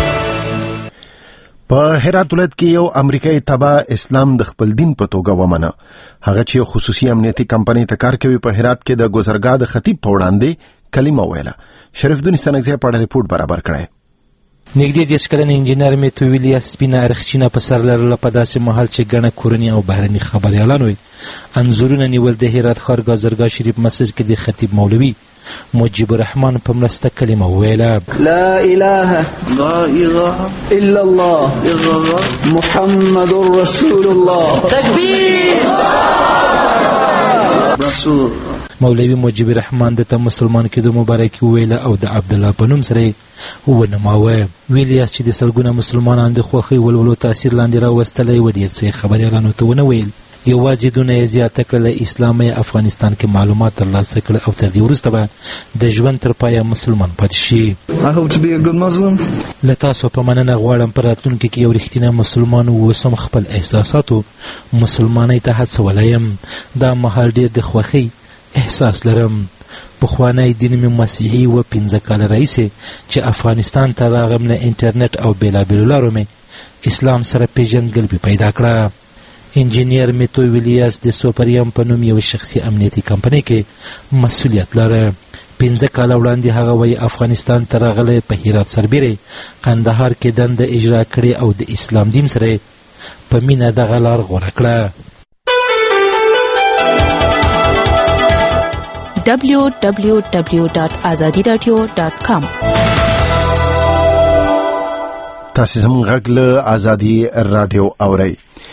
په هرات ولایت کې یو امریکایي تبع اسلام د خپل دین په توګه ومنه. هغه چې خصوصي امنیتي کمپنۍ ته کار کوي په هرات کې د ګذرګاه د خطیب په وړاندې کلمه ویله. شریف دونی ستنګزی په اړه ریپورت برابر کړی. نږدې 10 کلن انجینر میتویلیا سپینه ارخچینه په سر لرله په داسې مهال چې ګڼه کورني او بهرني خبريالان وي انځورونه نیول د هرات ښار ګذرګاه شریف مسجد کې د خطیب مولوي مجيب الرحمن په مرسته کلمه ویله. لا اله الا الله محمد رسول الله. تکبیر. رسول مولوي مجيب الرحمن د مسلمان کېدو مبارکي وویله او د عبدالله په نوم سره ونماوه. ویلیاس چې د سلګونه مسلمانان د خوښۍ ولولو تاثیر لاندې راوستلی و ډېر څه خبریالانو ته ونه ویل. یوازې دونه یې زیاته کړله اسلام یې افغانستان کې معلومات ترلاسه کړه او تر دې وروسته به د ژوند تر پایه مسلمان پاتې شي. له تاسو په مننه غواړم په راتلونکي کې یو رښتینی مسلمان واوسم، خپل احساساتو مسلمانۍ ته هڅولی یم. دا مهال ډېر د خوښۍ احساس لرم. پخوانی دین مې مسیحي و، 15 کاله راهیسې چې افغانستان ته راغم له انټرنیټ او بېلابېلو لارو مې اسلام سره پیژندګلوي پیدا کړه. انجینیر میتو ویلیاس د سوپریم په نوم یو شخصي امنیتي کمپنۍ کې مسؤلیت لري. 15 کاله وړاندې هغه وایي افغانستان ته راغلی، په هرات سربیره قندهار کې دنده اجرا کړې او د اسلام دین سره په مینه دغه لار غوره کړه. www.azadiradio.com تاسو زموږ غږ له ازادي رادیو اورئ.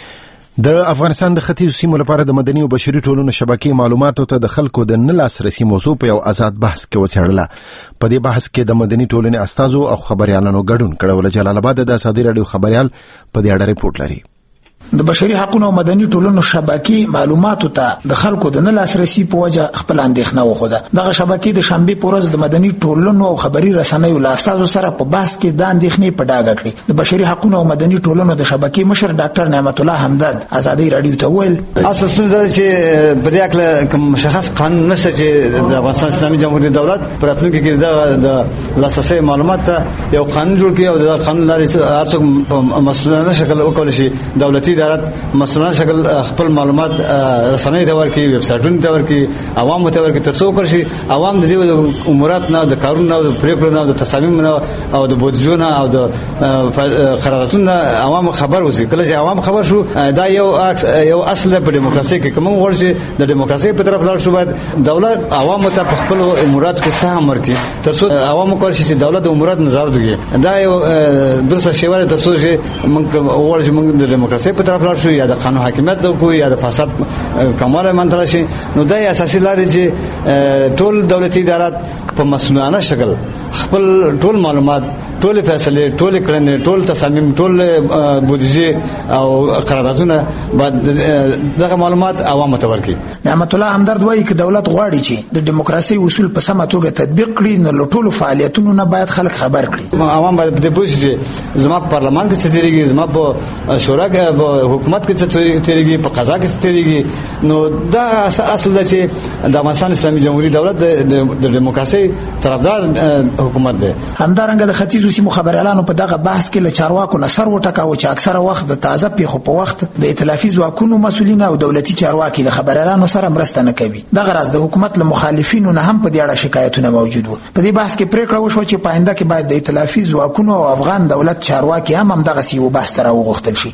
د افغانستان د ختیځو سیمو لپاره د مدني او بشري ټولنو شبکې معلوماتو ته د خلکو د نه لاسرسي موضوع په یو آزاد بحث کې وڅېړله. په دې بحث کې د مدني ټولنې استازو او خبريالانو ګډون کړی. جلال آباد د ازادي رادیو خبريال په دې اړه ریپورت لري. د بشري حقوقو او مدني ټولنو شبکې معلوماتو ته د خلکو د نه لاسرسي په وجه خپل اندېښنه وښوده. دغه شبکې د شنبې په ورځ د مدني ټولنو او خبري رسنیو له استازو سره په بحث کې د اندېښنې په ډاګه کړې. د بشري حقوقو او مدني ټولنو د شبکې مشر ډاکټر نعمت الله حمداد ازادي رادیو ته وویل اصل ستونزه چې په دې اړه کوم مشخص قانون نشته چې د افغانستان اسلامي جمهوریت دولت پر راتلونکي کې د لاسرسي معلومات ته یو قانون جوړ کړي او د قانون لارې هرڅوک مسؤلانه شکل وکړي شي. دولتي ادارات مسؤلانه شکل خپل معلومات رسنۍ ته ورکړي، ویب سایټونو ته ورکړي، عوامو ته ورکړي، ترڅو وکړي عوام د دې امورات نه، د کارونو نه، د پریکړو نه، د تصامیمو نه او د بودیجو نه او د قراردادونو نه عوام خبر وسی. کله چې عوام خبر شو دا یو اصل په دیموکراسي کې کوم ورشي د دیموکراسي په طرف لاړ شو. باید دولت عوام ته په خپل امورات کې سهم ورکړي ترڅو عوام وکړي چې دولت د امورات نظارت وکړي. دا یو درسه شیواله ترڅو چې موږ ورشي موږ د دیموکراسي په طرف لاړ شو یا د قانون حاکمیت کوی یا د فساد کمال منتر شي. نو دا اساسي لارې چې ټول دولتي ادارات په مسؤلانه شکل خپل ټول معلومات، ټول فیصله، ټول کړنې، ټول تصامیم، ټول بودیجه او قراردادونه بعد دغه معلومات عوامو ته ورکړي. نعمت الله حمداد وایي چې دولت غواړي چې د دیموکراسي اصول په سمه توګه تطبیق کړي، نو ټول فعالیتونو نه باید خلک خبر کړي. عوام باید د پوښتنې چې زما په پارلمان کې څه تیریږي، زما په شورا کې حکومت کې څه تیریږي، په قضا کې څه تیریږي. نو دا اصل ده چې د افغانستان اسلامي جمهوریت دولت د دیموکراسي طرفدار حکومت ده. همدارنګه د ختیځو سیمو خبريالانو په دغه بحث کې له چارواکو نصر وټکاوه چې اکثره وخت د تازه پیښو په وخت د ائتلافي ځواکونو مسؤلین او دولتي چارواکي له خبريالانو سره مرسته نه کوي. دغه راز د حکومت له مخالفینو نه هم په دې اړه شکایتونه موجود وو. په دې بحث کې پریکړه وشوه چې پاینده کې باید د ائتلافي ځواکونو او افغان دولت چارواکي هم دغه سیو بحث سره وغوښتل شي.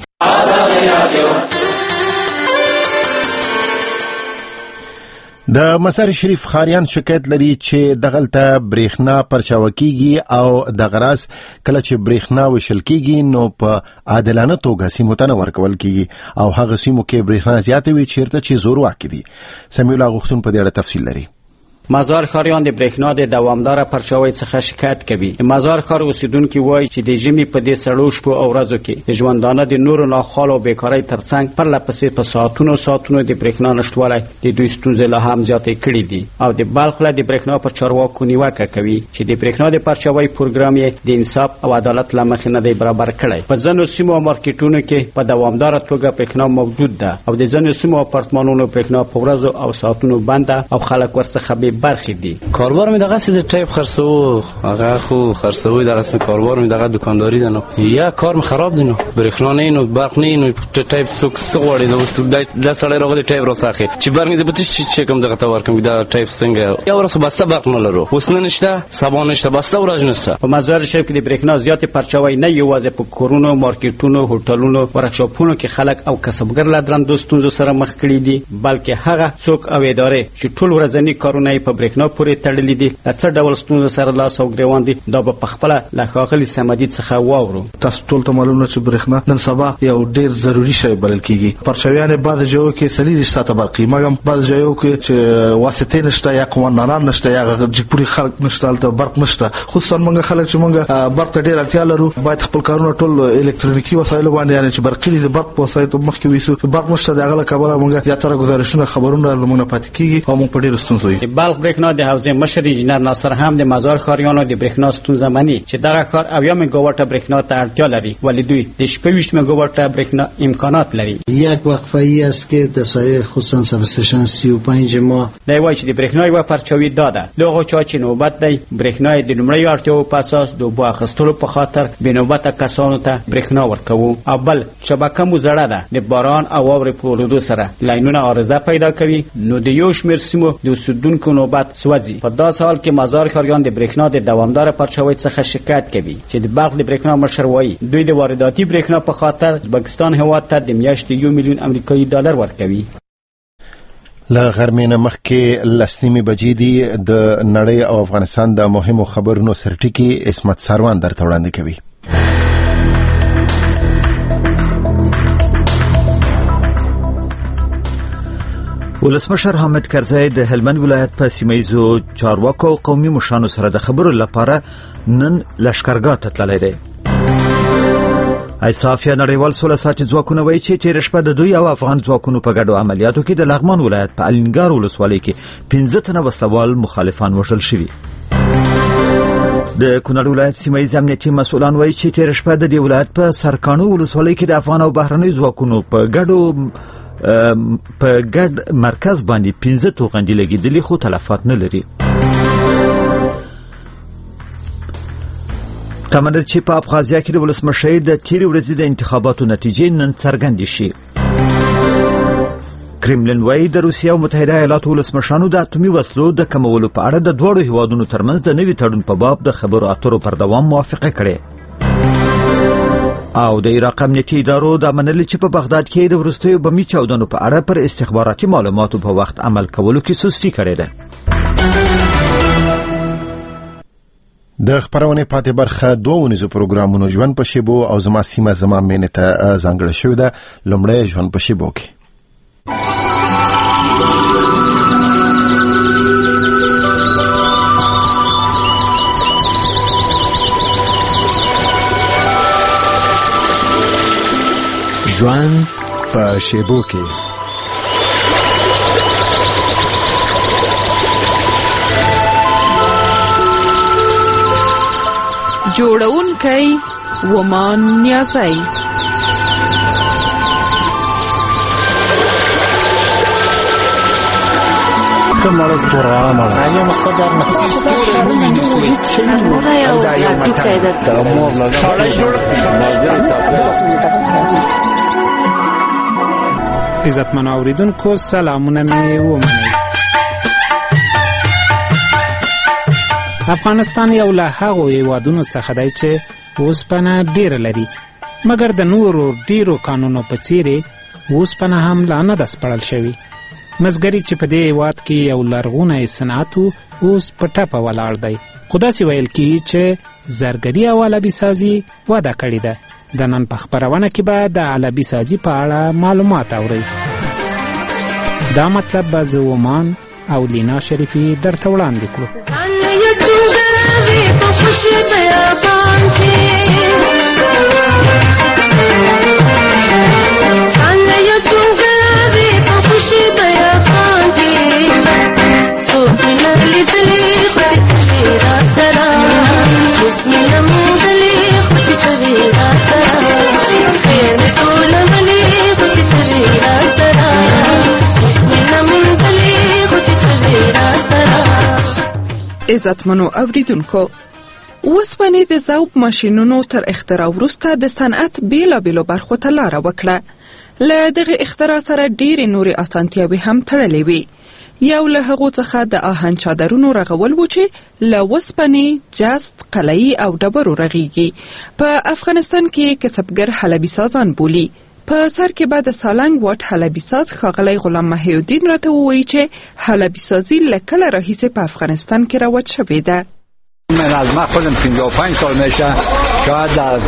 د مسار شریف خاریان شکایت لري چې دغلته برېښنا پرچاو کیږي او د غراس کله چې برېښنا وشل کیږي نو په عادلانه توګه سیمو ته ورکول کیږي او هغه سیمو کې برېښنا زیاته وي چیرته چې زور واکې دي. سمیع الله غوښتون په دې اړه تفصیل لري. مزار ښاریان د برېښنا د دوامداره پرچاوۍ څخه شکایت کوي. مزار ښار اوسیدونکو وایي چې د ژمي په دې سړو شپو او ورځو کې د ژوندانه د نورو ناخوالو او بیکارۍ ترڅنګ پرله پسې په ساعتونو د برېښنا نشتوالی د دوی ستونزې لا هم زیاتې کړې دي او د بلخ له د برېښنا پر چارواکو نیوکه کوي چې د برېښنا د پرچاوۍ پروګرام یې د انصاف او عدالت له مخې نه دی برابر کړی. په ځینو سیمو او مارکیټونو کې په دوامداره توګه برېښنا موجود ده او د ځینو سیمو اپارتمانونو برېښنا په ورځو او ساعتونو بنده او خلک ورڅخه برخې دي. کاروبار می دغه سید ټایپ خرڅو هغه خو خرڅوي دغه سید کاروبار می دغه دکانداری ده. نو یا کار می خراب دي، نو برېښنا نه، نو برق نه، نو ټایپ څوک څغوړي د سړی راغلی ټایپ راځي چې برق نه زبته چې کوم دغه تور کوم دا ټایپ څنګه یا ورسره بس برق نه لرو، اوس نه نشته، سبا نشته، بس ورځ نشته. په مزار شریف کې د برېښنا زیاتې پرچاوۍ نه یوازې په کورونو، مارکیټونو، هوټلونو، ورکشاپونو کې خلک او کسبګر له درندو ستونزو سره مخ کړي دي، بلکې هغه څوک او ادارې چې ټول ورځنی کارونه په برېښنا پورې تړلې دي، څه ډول ستونزو سره لاس او ګریوان دي، دا به پخپله له ښاغلي صمدي څخه واورو. تاسو ټول ته معلومه چې برېښنا نن سبا یو ډیر ضروری شی بلل کیږي. پرچاویان بعض ځایو کې سلیری ساته برقي، مګم بعض ځایو کې چې واسطې نشته یا قومندانان نشته یا جګپوري خلک نشته، ته برق نشته. خصوصا موږ خلک چې موږ برق ته ډیر اړتیا لرو، باید خپل کارونه ټول الکترونیکی وسایل باندې، یعنی چې برقي دي برق په وسایل مخکې ویسو. برق نشته دغه له کبره موږ زیاتره گزارشونه خبرونه لمونه پاتې کیږي او موږ په ډیر ستونزو یو. بلخ برېښنا د حوزې مشر انجنیر ناصر هم د مزار ښاریانو د برېښنا ستونزه مني چې دغه ښار 80 میگاواټه برېښنا ته اړتیا لري، ولی دوی د 26 میگاواټه برېښنا امکانات لري. یک وقفه‌ای است که در سایه خصوصا سب استیشن 35 ما دی وایي چې د برېښنا یو پرچاوي داده دغه چا چې نوبت دی برېښنا د لومړی اړتیاو په اساس د اوبو اخیستلو په خاطر بې نوبته کسانو ته برېښنا ورکوو، او بل شبکه مو زړه ده، د باران او واورې په ورېدو سره لاینونه عارضه پیدا کوي، نو د یو شمېر سیمو د اوسېدونکو نوبت سوځي. په داسې حال کې مزار ښاریان د برېښنا د دوامداره پرچاوۍ څخه شکایت کوي چې د بلخ د برېښنا مشر وایي دوی د وارداتي برېښنا په خاطر ازبکستان هېواد ته د میاشتې 1 میلیون امریکایي ډالر ورکوي. له غرمې نه مخکې 10 بجې دي. د نړۍ او افغانستان د مهمو خبرونو سرټکی اسمت ساروان درته وړاندې کوي. ولسمشر حامد کرزی د هلمند ولایت په سیمایزو چارواکو او قومي مشرانو سره د خبرو لپاره نن لشکرګاه ته تللی دی. ایسافیا نړیوال 16 ساعتي ځواکونه وایي چې تېره شپه د دوی او افغان ځواکونو په ګډو عملیاتو کې د لغمان ولایت په الینګار ولسوالۍ کې 15 تنه وسلوال مخالفان وژل شوي. د کونړ ولایت سیمایي امنیتي مسؤلان وایي چې تېره شپه د دې ولایت په سرکانو ولسوالۍ کې د افغان او بهرنیو ځواکونو په ګډ مرکز باندې 15 توغندي لګېدلي، خو تلفات نه لري. تمنه چې په ابخازیا کې د ولسمشر د تیرې ورځې د انتخاباتو نتیجې نن څرګندې شي. کرملین وایي د روسیې او متحده ایالاتو ولسمشرانو د اتومي وسلو د کمولو په اړه د دواړو هیوادونو ترمنځ د نوي تړون په باب د خبرو اترو پر دوام موافقه کړې. او د عراق امنیتي ادارو د منلي چې په بغداد کې د وروستیو بمي چاودنو په اړه پر استخباراتي معلوماتو په وخت عمل کولو کې سستي کړې ده. د خبرونه پاتې برخه 2 ونیزو پروګرامونو ژوند په شیبو او زما سیمه زما مینه ته ځانګړې شوې ده. لومړی ژوند په شیبو کې ژوند په شیبو کې جوړونکی ومان نیازی. کمر سورا مړه یو مقصد در مقصد مومن سوی دا یو متن د مور عزتمن اوریدونکو سلامونه مې ومنئ. افغانستان یو له هغو هیوادونو څخه دی چې اوسپنه ډیره لري، مګر د نورو ډیرو کانونو په څیر اوسپنه هم لا نه ده سپړل شوې. مزګري چې په دې هیواد کې یو لرغونی صنعت اوس په ټپه ولاړ دی. خو داسې ویل کېږي چې زرګري او علبي سازي وده کړې ده. د نن په خپرونه کې به د علبي سازي په اړه معلومات اورئ. دا مطلب به زه ومان او لینا شریفي درته وړاندې کړو. عزتمنو اوریدونکو، اوسپنې د ذوب ماشینونو تر اختراع وروسته د صنعت بیلابیلو برخو ته لاره وکړه. له دغه اختراع سره ډېرې نورې اسانتیاوې هم تړلې وې. یو له هغو څخه د آهن چادرونو رغول و چې له اوسپنې، جست، قلعي او ډبرو رغیږي. په افغانستان کې کسبګر حلبي سازان بولي. په سر کې به د سالنګ واټ حلبي ساز ښاغلی غلام محی الدین راته ووایي چې حلبي سازي له کله راهیسې په افغانستان کې رواج شوې ده. من از ما خودم 55 سال میشه، شاید در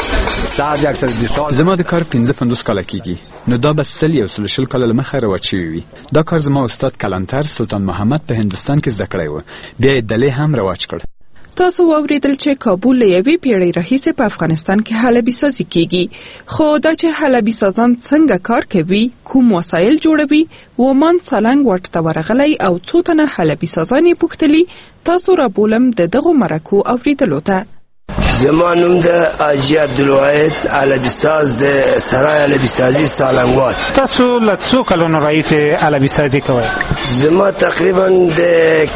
120 سال. زما د کار 50 کاله کیږي، نو دا به 100 کاله مخه رواج شوی وي. دا کار زما استاد کلانتر سلطان محمد په هندستان کې زده کړی و، بیا یې دلې هم رواج کړ. تاسو واوریدل چې کابل له یوې پیړۍ راهیسې په افغانستان کې حلبي سازي کیږي، خو دا چې حلبي سازان څنګه کار کوي، کوم وسایل جوړوي، ومان سالنګ واټ ته ورغلی او څو تنه حلبي سازان یې پوښتلي، تاسو را بولم د دغو مرکو اوریدلو ته. زما نوم د حاجي عبدالواحد حلبي ساز د سرای حلبي سازي سالنګ واټ. تاسو له څو کلونو راهیسې حلبي سازي کوئ؟ زما تقریبا د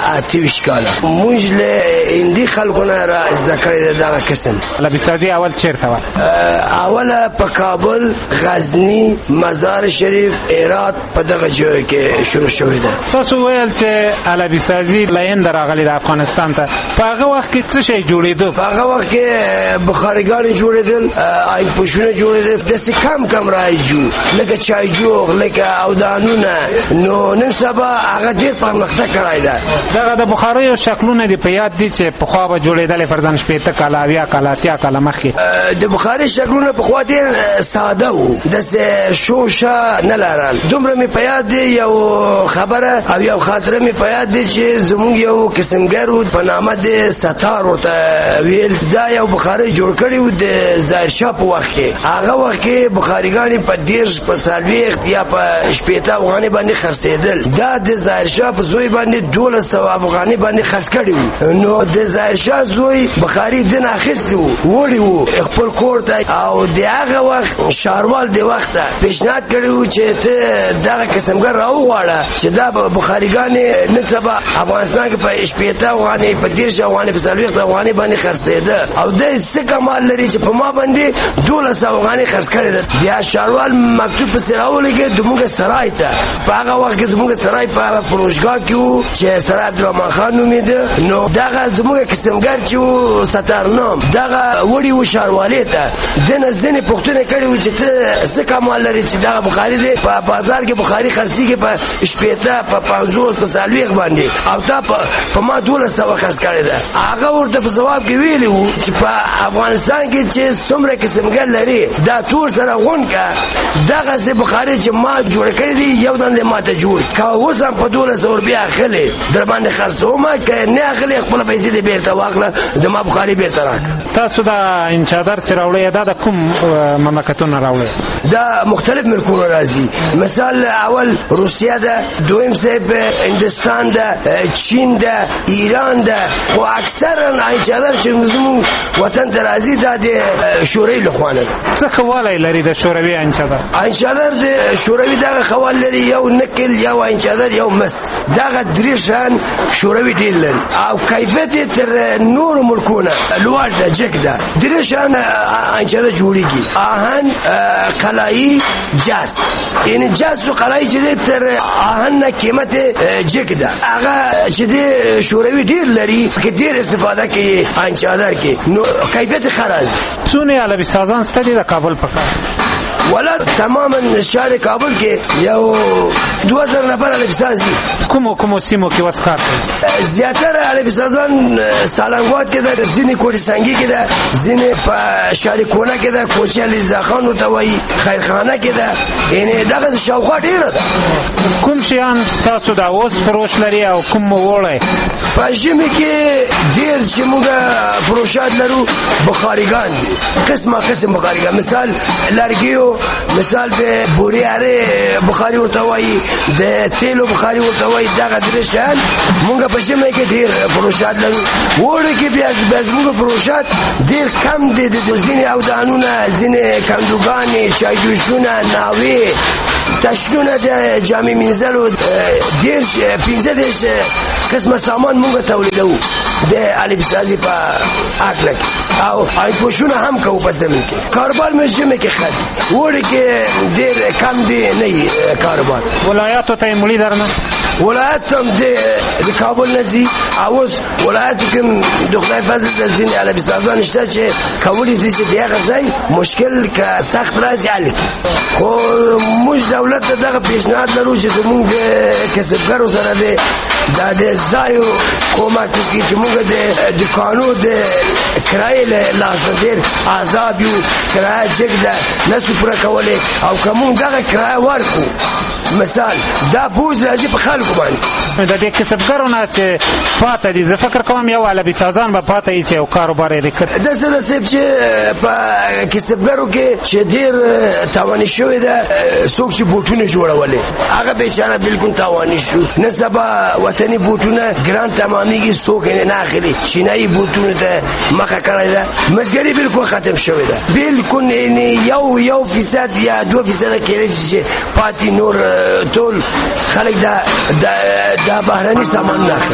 28 کاله. موږ له هندي خلکو نه را زده کړې دغه قسم. حلبي سازي اول چیرته وه؟ اوله په کابل، غزني، مزار شریف، هرات په دغه ځای کې شروع شوې ده. تاسو ویل چې حلبي سازي له هند راغلي د افغانستان ته، په هغه وخت کې څه شی جوړېدو؟ په هغه وخت کې بخارګانې جوړېدل، آین پوشونه جوړېدل، داسې کم رایج لکه چایجوغ، لکه اودانونه. نو نن سبا هغه ډېر پرمختګ کړی ده. دغه د بخاریو شکلونه دې په یاد دي چې پخوا به جوړېدلې، فرضاً 80 کاله، 80 کاله، 80 کاله مخکې؟ د بخاري شکلونه پخوا ډېر ساده وو، داسې شوشه نه لرل. دومره مې په یاد دی یو خبره او یو خاطره مې په یاد دی چې زموږ یو قسمګر و په نامه د ستار ورته ویل، دا یو بخاری جوړ کړی و د ظاهر شاه په وخت کې. هغه وخت کې بخاریګانې په 10 په 40 یا په 80 افغانۍ باندې خرڅېدل. دا د ظاهر شاه په زوی باندې 1200 افغانۍ باندې خرڅ کړی و. نو د ظاهر شاه زوی بخاری دن اخیستی و، وړی و خپل کور ته، او د هغه وخت شاروال د وخت پیشنهاد کړی و چې ته دغه قسمګر راوغواړه چې دا بخاریګانې نن سبا افغانستان کې په 80 افغانۍ، په 10 افغانۍ، په 40 افغانۍ باندې خرڅېده. او د څه کمال لري چې په ما باندې 1200 افغانۍ خرڅ کړی ده. بیا شاروال مکتوب پسې راولېږه زموږ سرای ته. په هغه وخت کې زموږ سرای په فروشګاه کې و چې سرای عبدالرحمن خان نومېده. نو دغه زموږ قسمګر چې و ستارنام، دغه وړي و شاروالۍ ته. دنه ځینې پوښتنې کړې وې چې ته څه کمال لري چې دغه بخاري دی په بازار کې بخاري خرڅېږي په 80 په 50 په 40 باندې، او تا په ما 1200 خرڅ کړی ده. هغه ورته په ځواب کې ویلي و چې په افغانستان کې چې څومره قسمګر لري دا ټول سره غون کا، دغه څه بخاري چې ما جوړ کړی دی یو دنه ماته جوړ کا. اوس هم په 1200 روپیا اخلي در باندې خرڅومه، که نه اخلي خپل پیسې دې بیرته واخله، زما بخاري بیرته راکړه. تاسو دا انچادر چې راوړی دا د کوم مملکتونو راوړی؟ دا مختلف ملکونو راځي. مثال اول روسیه ده، دویم صاحب هندستان ده، چین ده، ایران ده. خو اکثرا انچادر چې زموږ وطن ته راځي دا د شوروي له خوا نه ده. څه خوالی لري د شوروي انچادر؟ انچادر د شوروي دغه خوال لري، یو نکل، یو انچادر، یو مس. دغه درې شان شوروي ډېر لري، او کیفیت یې تر نورو ملکونه لوړ ده، جګ ده. درې شان انچادر جوړېږي: آهن، قلعي، جاس. یعنې جاس و قلعي چې دی تر آهن نه قیمت جګ ده. هغه چې دی شوروي ډېر لري، کې ډېر استفاده کوي انچادر کې، نو کیفیت خراب. څونه حلبي سازان ستدي د کابل په کار؟ ولا تماما شهر کابل کې یو 2000 نفر حلبي ساز دي. کومو سیمو کې وس کار کوي؟ زیاتره حلبي سازان سالنګ واټ کې ده، ځینې کوټې سنګي کې ده، ځینې په شهر کونه کې ده، کوچې علیزا خان ورته وایي، خیرخانه کې ده. یعنې دغه شاوخوا ډېره ده. کوم شیان ستاسو دا اوس فروش لري او کوم مو وړی؟ په ژمي کې ډېر چې موږ فروشات لرو بخاریګان دي، قسمه قسم بخاریګان. مثال لرګیو، مثال د بورې اره بخاري ورته وایي، د تیلو بخاري ورته وایي. دغه درې شیان موږ په ژمي کې ډېر فروشات لرو. اوړي کې بیا زموږ فروشات ډېر کم دي. د ځینې اودانونه، ځینې کندوګانې، چایجوشونه، ناوې، تشنونه د جامې مینځلو، 15 قسمه سامان موږ تولیدوو د حلبي سازي په هکله کې، او آیپوشونه هم کوو په زمین کې. کاروبار مې ژمي کې ښه دی، اوړي کې ډېر کم دی نه کاروبار. ولایاتو ته یې مړي درنه؟ ولایت هم د کابل نه ځي او اوس ولایتو کې د خدای فضل د ځینې علبي سازان شته چې کولی شي چې د هغه ځای مشکل که سخت راځي حل کړي خو موږ دولت ته دغه پیشنهاد لرو چې زموږ کسبګرو سره د ځایو کومک وکړي چې موږ د دوکانو د کرایې له لاسه ډېر عذاب یو کرایه جګ ده نسو پوره کولی او که موږ دغه کرایه ورکړو مثال دا بوز راځي په خلکو باندې د دې کسبګرو نه چې پاته دي زه فکر کوم یو علبي سازان به پاته وي چې یو کاروبار یې کړی داسې نصیب چې په کسبګرو کې چې ډېر تاواني شوی ده څوک چې بوټونه جوړولې هغه بېچاره بلکل تاواني شو نه سبا وطني بوټونه ګران تمامېږي څوک یې نه اخلي چینایي بوټونو ته مخه کړې ده مزګري بلکل ختم شوی ده بلکل یو فیصد یا 2% کېدای شي چې پاتې نور ټول خلک دا بهرني سامان نه اخلي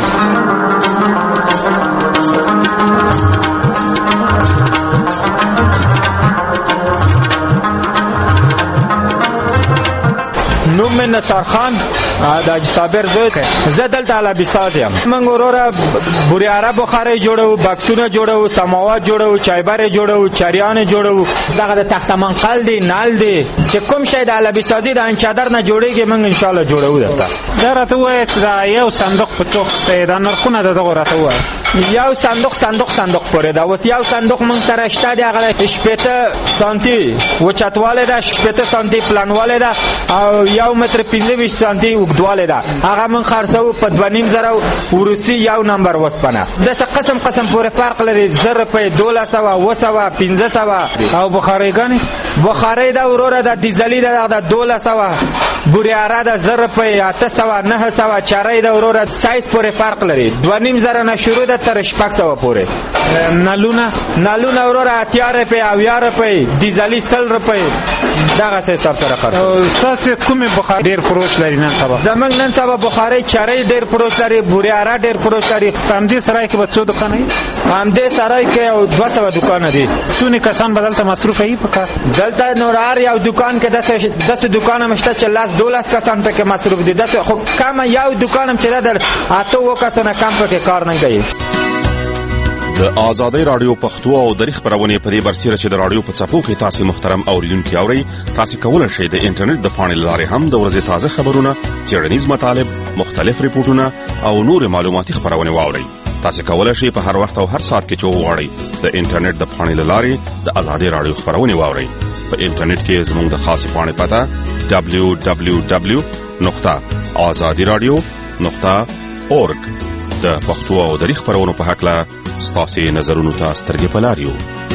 نوم من نصار خان د حاجي صابر زوی زه دلته علبي ساز یم موږ وروره بوریاره بخارۍ جوړو بکسونه جوړو سماوات جوړو چایبرې جوړو چریان جوړو دغه د تخته منقل دی نال دی چې کوم شی د علبي سازي د انچادر نه جوړیږي موږ ان شاء الله جوړو درته دا راته وایي چې دا یو صندوق په څوک دا نرخونه دغه راته وایي یو صندوق پورې دا اوس یو صندوق موږ سره شته دی هغه 80 سانتي وچتواله ده 80 سانتي پلانواله ده او 1 متر 25 سانتي وګدواله ده هغه موږ خرڅو په 2.5 وروسي یو نمبر وسپنه د قسم پورې فرق لري 1000 روپۍ 1200 وسوه 1500 او بخارۍ دا وروره د دیزلي ده د 1200 بوریاره د 1000 روپۍ 800 900 چارۍ د وروره سایز پورې فرق لري 2.5 نه شروع ده تر 600 پورې نالونه وروره 80 روپۍ او 10 روپۍ دیزلي 100 روپۍ دغه څه حساب سره خرڅ تاسو کومه بخارۍ ډیر فروش لري نن سبا زمونږ نن سبا بخارۍ چارۍ ډیر فروش لري بوریاره ډیر فروش لري همدې سرای کې به څو دکانې همدې سرای کې او 200 دکان دي څونه کسان بدلته مصروف ای پکار دلته نور هر یو دکان کې 10 دکان مشته چې 12 کسان پکې مصروف دي داسې خو کم یو دکان هم چې در اته و کسانه کم پکې کار نه کوي د آزادۍ رادیو پښتو او د خبرونه په دې برسېره چې د رادیو په چاپو کې تاسو محترم اوریدونکو اوري تاسو کولای شئ د انټرنیټ د پاڼې لارې هم د ورځې تازه خبرونه چیرنیز مطالب مختلف ریپورتونه او نور معلوماتي خبرونه واورئ تاسو کولای شئ په هر وخت او هر ساعت کې چې وغواړئ د انټرنیټ د پاڼې لارې د آزادۍ رادیو خبرونه واورئ په انټرنیټ کې زموږ د خاصه پاڼې پته www.azadiradio.org د پښتو او د خبرونو په حق له ستاسو نظرونو ته سترګې پلاریو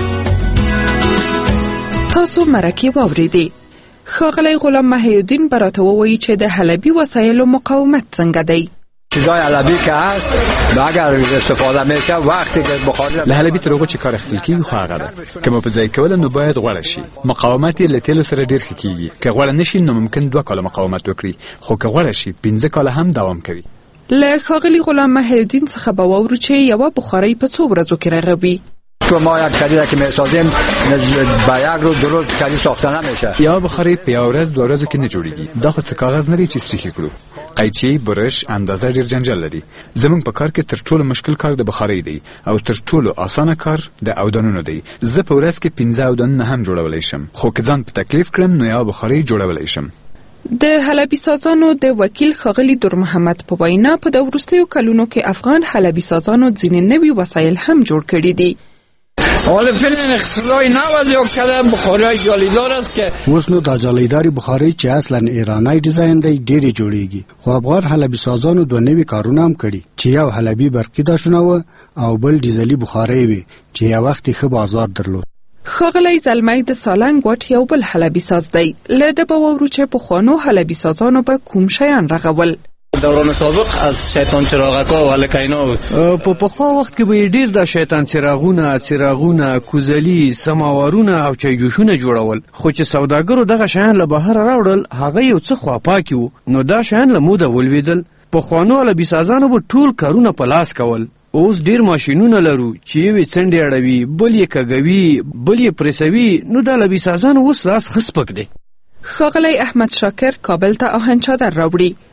تاسو مرکه واوریدي ښاغلی غلام محی الدین براته وایي چې د حلبي وسایلو مقاومت څنګه دی چیزای علبی که هست اگر استفاده میشه وقتی که بخاری له حلبي تر هغه چې کار اخیستل کیږي خو هغه ده کوم په ځای کول نو باید غوړ شي مقاومت یې له تیلو سره ډیر ښه کیږي که غوړ نشي نو ممکن 2 کاله مقاومت وکړي خو که غوړ شي 15 کاله هم دوام کوي له ښاغلي غلام محی الدین څخه به واورو چې یوه بخارۍ په څو ورځو کې رغوي ما یک کلیده که میسازیم با یک روز 2 روز کلی ساخته نمیشه یا بخاری په یو ورځ 2 ورځو کې نه جوړیږي دا خو څه کاغذ نه لري چې سریخ کړو قیچي برش اندازه ډیر جنجال لري زمونږ په کار کې تر ټولو مشکل کار د بخاری دی او تر ټولو اسانه کار د اودانونو دی زه په ورځ کې 15 اودانونه هم جوړولای شم خو که ځان په تکلیف کړم نو یا بخاری جوړولای شم د حلبي سازانو د وکیل ښاغلي دور محمد په وینا په د وروستیو کلونو کې افغان حلبي سازانو ځینې نوي وسایل هم جوړ کړي دي حالا فعلا اختراع نو زیاد کردن بخاری جالیدار است که اوس نو د جالیداري بخاری چې اصلا ایرانی ډیزاین دی ډېری جوړیږي خو افغان حلبي سازانو دوه نوي کارونه هم کړي چې یو حلبي برقي داشونه و او بل ډیزلي بخاری وي چې یو وخت ښه بازار درلود ښاغلی زلمی د سالنګ واټ یو بل حلبي ساز دی له ده به واورو چې پخوانو حلبي سازانو به کوم شیان رغول دوران سابق از شیطان چراغکا و هلکینا بود په پخوا وخت کې به ډیر د شیطان څراغونه کوزلی سماوارونه او چایجوشونه جوړول خو چې سوداګرو دغه شیان له بهر راوړل هغه یو څه خواپاکي وو نو دا شیان له موده ولویدل پخوانو حلبي سازانو به ټول کارونه په لاس کول اوس ډیر ماشینونه لرو چې یوې څنډې اړوي بل یې کږوي بل یې پرسوي نو د حلبي سازانو اوس لاس ښه سپک دی ښاغلی احمد شاکر کابل ته آهن چادر راوړي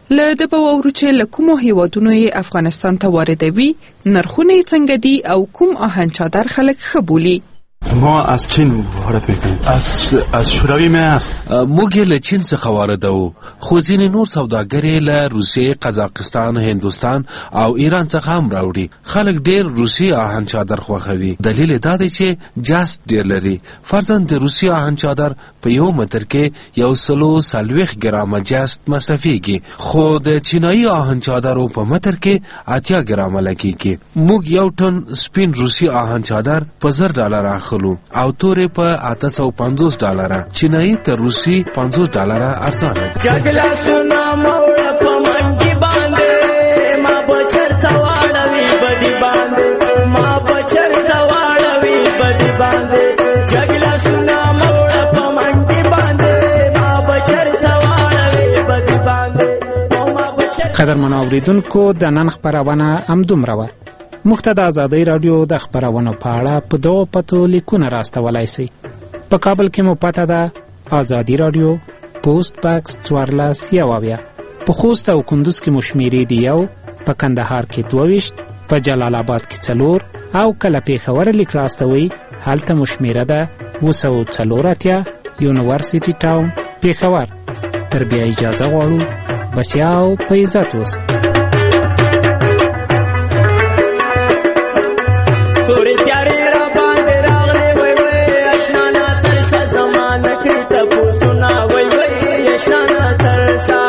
له د به واورو چې له کومو هیوادونو یې افغانستان ته واردوي، نرخونه یې څنګه دي او کوم آهن چادر خلک ښه بولي. ما از چین وارد میکنیم. از شوروی مه است. موږ له چین څخه واردوو، خو ځینې نور سوداګر له روسیې، قزاقستان، هندوستان او ایران څخه هم راوړي. خلک ډیر روسي آهن چادر خوښوي. دلیل دا دی چې جاست ډیر لري. فرضاً د روسي آهن چادر په 1 متر کې 140 ګرامه جاست مصرفيږي، خو د چینایي آهن چادرو په متر کې 80 ګرامه لګیږي. موږ 1 ټن سپین روسي آهن چادر په $10 اخلو او تورې په $850. چینایي تر روسي $50 ارزانه. جګلا سنا موړه په منډي باندې ما بچر څواړوي بدی باندې، ما بچر څواړوي بدی باندې، جګلا سنا موړه په منډي باندې ما بچر څواړوي بدی باندې. قدرمن اوریدونکو، د نن خبرونه همدومره وه. موږ ته د ازادۍ راډیو د خبرونو په اړه په 2 پتو لیکونه راستولای شئ. په کابل کې مو پته ده ازادي راډیو، پوسټ باکس 14 په خوست او کندوز کې مو شمیرې دي 1، په کندهار کې 22، په جلال آباد کې 4 او کله پېښور لیک راستوي هلته مو شمیره ده 244 یونیورسيټي ټاون پېښور. تر بیا اجازه غواړو، بسیا او په عزت اوسئ. تورې تیارې را باندې راغلې وای وای اشنا نه ترسه زمانه کړي تپوسونه وای وای اشنا نه ترسه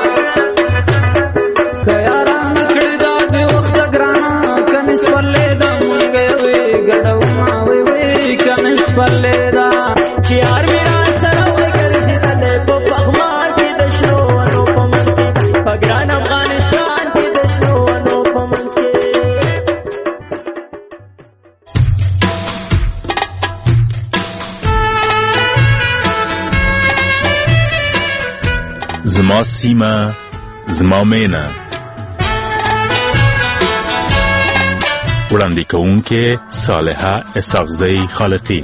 که یاران کړي دا د وخت ګرانه کمیس ورلې دا مونږ وای ګډوما وای وای کمیس ورلې دا چې یار مې را سره وای ګرځېدلې په پغمان کې د شنو ونو په منځ کې، په ګران افغانستان کې د شنو ونو په منځ کې. زما سیمه زما مینه. وړاندې کوونکې صالحه اسحاقزی خالقی.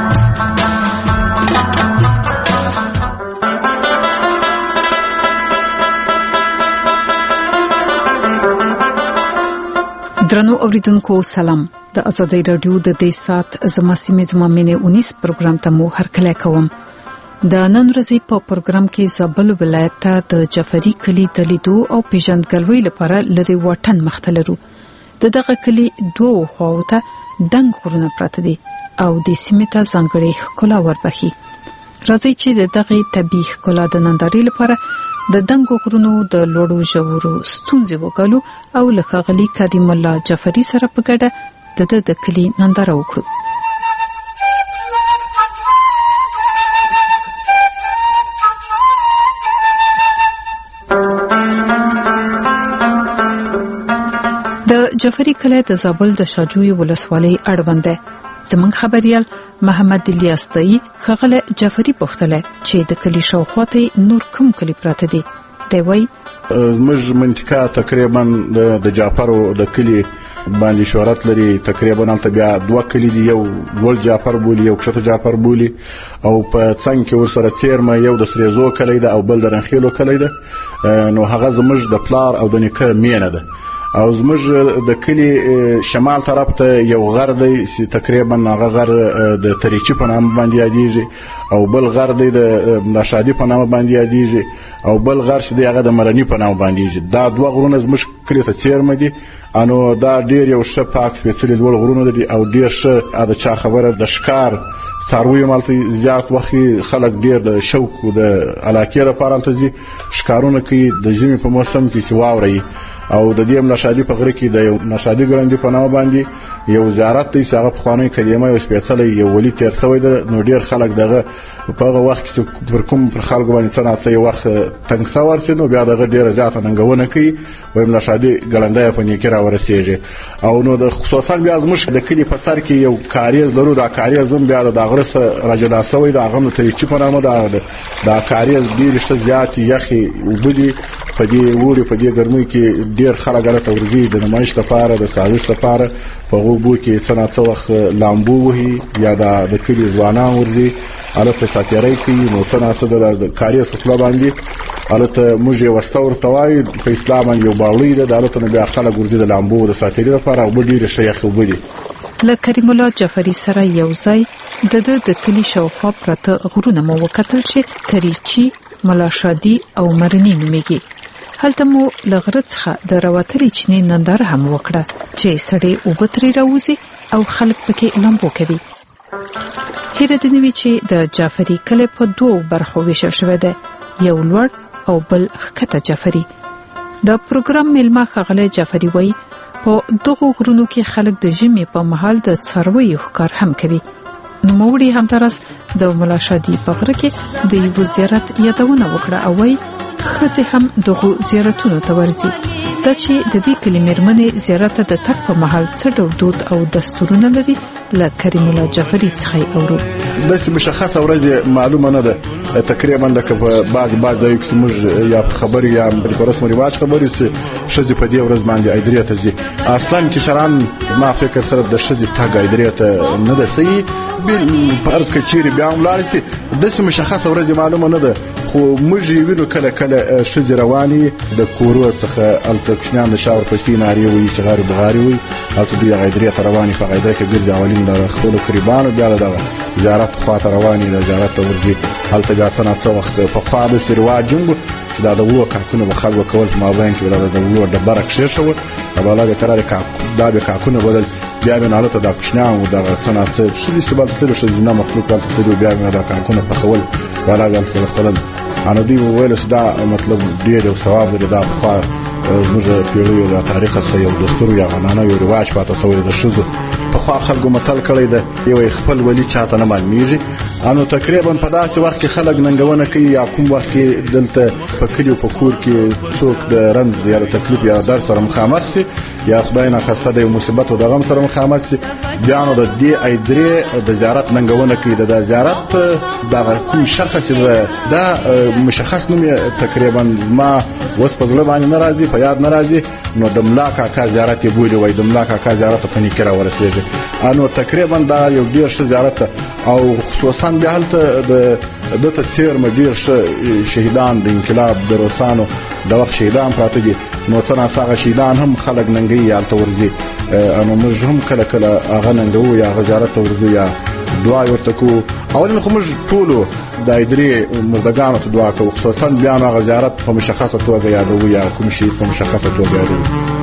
درنو اوریدونکو سلام. د ازادۍ راډیو د دې سات زما سیمه زما مینه 19 پروګرام ته مو هرکلی کوم. د نن ورځې په پروګرام کې زابل ولایت ته د جعفری کلی د لیدو او پیژندګلوۍ لپاره لري واټن مختلرو. دغه کلی 2 خواو ته دنګ غرونه پراته دي او د سیمې ته ځانګړې ښکلا وربخي. راځي چې دغه طبیعي ښکلا د نندارې لپاره د دنګ غرونو د لوړو ژورو ستونزې وګالو او له ښاغلي کریم الله جعفری سره په ګډه د کلی ننداره وکړو. د جعفری کلی د زابل د شاجوی ولسوالۍ اړوند ده. زمونږ خبريال محمد الیاستای خغله جعفری پختله چې د کلی شاوخواته نور کوم کلی پراته دي. دی وای زموږ منطقه تقریبا د جعفرو د کلی باندې شهرت لري. تقریبا هلته بیا 2 کلی دي، یو ول جعفر بولی، یو کښته جعفر بولی، او په څنګ کې ورسره څیرمه یو د سریزو کلی ده او بل د رنخیلو کلی ده. نو هغه زموږ د پلار او د نیکه مینه ده. او زموږ د کلی شمال طرف ته یو غر دی چې تقریبا هغه غر د تریچی په نامه باندې یادیږي، او بل غر دی د نشادي په نامه باندې یادیږي، او بل غر چې دی هغه د مرنی په نامه باندې یادیږي. دا 2 غرونه زموږ کلی ته څیرمه دي. انو دا ډیر یو ښه پاک سپېڅلي لوړ غرونه دي او ډیر ښه د چا خبره د ښکار څاروي مالته زیات وخت خلک ډیر د شوق او د علاقې لپاره ته ځي ښکارونه کوي. د ژمي په موسم کې چې واوري او د دې نشادي په غره کې د یو نشادي ګرندې په نامه باندې یو زیارت دی چې هغه په خواني کلمه یو سپېڅلې یو ولی تیر شوی ده. نو ډیر خلک دغه په هغه وخت کې پر کوم پر خلکو باندې څنګه یو وخت تنګ څور شي، نو بیا دغه ډیر زیاته ننګونه کوي وایم نشادي ګرندې په نیکه را ورسیږي. او نو د خصوصا بیا زموږ د کلی په سر کې یو کاریز درو. دا کاریز زم بیا د غره سره راجلا شوی دا غم ته چې په نامه دا کاریز ډیر څه زیات یخي وبدي په دې وړي په دې ګرمۍ کې ډیر خلک راته ورځي د نمایش لپاره د سازش لپاره په غوبو کې څنګه وخت لامبو وهي یا د کلی ځوانان ورځي اله په ساتيري کې نو څنګه د کاریز په خپل باندې البته موږ یو استور توای په اسلام یو باوی ده البته نه بیا خلک ورځي د لامبو د ساتلو لپاره او ډیر شیخ وبدي له کریم الله جعفری سره یو ځای د کلی شاوخوا پرته غرونه مو وکتل چې تریچی ملاشادي او مرنی نوميږي. هلته مو لغره څخه د راوتلې چینې ننداره هم وکړه چې سړی وبتري راوځي او خلک پکې لامبو کوي. هیره د نوي چې د جعفری کلی په دوه برخو ویشل شوی دی، یو لوړ او بل ښکته جعفری. د پروګرام ملما خغله جعفری وای په دغه غرونو کې خلک د ژمي په مهال د څارویو ښکار هم کوي. نو موري هم ترس د ملاشادي په غره کې د یو زیارت یادونه وکړه او وای خزه هم دغه زیارتونو ته ورځي. دا چې د دې کلمې مرمنې زیارت د تک په محل څه ډول دود او دستورونه لري ل کریم الله جعفری څخه اورو. د مشخصه ورځ معلومه نه ده تقریبا د بعض د یو موږ یا خبري یا په رسمي رواج خبري چې شذ په دې ورځ باندې ایدریه ته ځي. اصلا کې شران ما فکر سره د شذ تاګ ایدریه ته نه ده صحیح بل فرض کې چیرې بیا ولارسي د مشخصه ورځ معلومه نه ده خو موږ وینو کله شذ رواني د کورو څخه التکشنان د شاور په سیناري وي چې غار بغاري وي البته د ایدریه ته رواني په ایدریه کې ګرځي اولین د خپل قربانو بیا د زیارت خواته رواني د زیارت ته ورځي هلته ځاتنه څو وخت په خوا د سروا جنب چې دا د وو کارکونه به خلک وکول ما باندې کې د وو د برک شیر شو او علاوه قرار دا به کارکونه بدل بیا به حالت د پښناو د څنګه څه شې سبب څه شې نه مخلوقات ته بیا به دا کارکونه په خول علاوه سره خپل انا دی ویل دا مطلب ډیر ثواب لري دا په موږ پیړیو د تاریخ څخه یو دستور یا غنانه یو رواج پاتې شوی د شذو په خوا خلکو متل کړی دی یو خپل ولی چاته نه معلومیږي. انو تقریبا په داسې وخت کې خلک ننګونه کوي یا کوم وخت کې دلته په کلیو په کور کې څوک د رنځ یا تکلیف یا درد سره مخامخ شي یا خدای نه خسته د مصیبت او د غم سره مخامخ شي بیا نو د دې ایدرې د زیارت ننګونه کوي د زیارت د کوم شخص دا مشخص نوم تقریبا ما وس په ځل باندې ناراضي په یاد ناراضي نو د ملا کاکا زیارت یې بولی وای د ملا کاکا زیارت په نکره ورسېږي. انو تقریبا دا یو ډیر ښه زیارت او خصوصا بیا هلته د تفسیر مدیر شهیدان د انقلاب د روسانو د وخت شهیدان پراته دي نو څنګه هغه شهیدان هم خلک ننګي یا تورځي انو موږ هم کله هغه ننګو یا زیارت ورځو یا دعا ورته کو اولین خو موږ ټول د ایدرې مردگانو ته دعا کوو خصوصا بیا هغه زیارت په مشخصه توګه یادوي یا کوم شي په مشخصه توګه یادوي.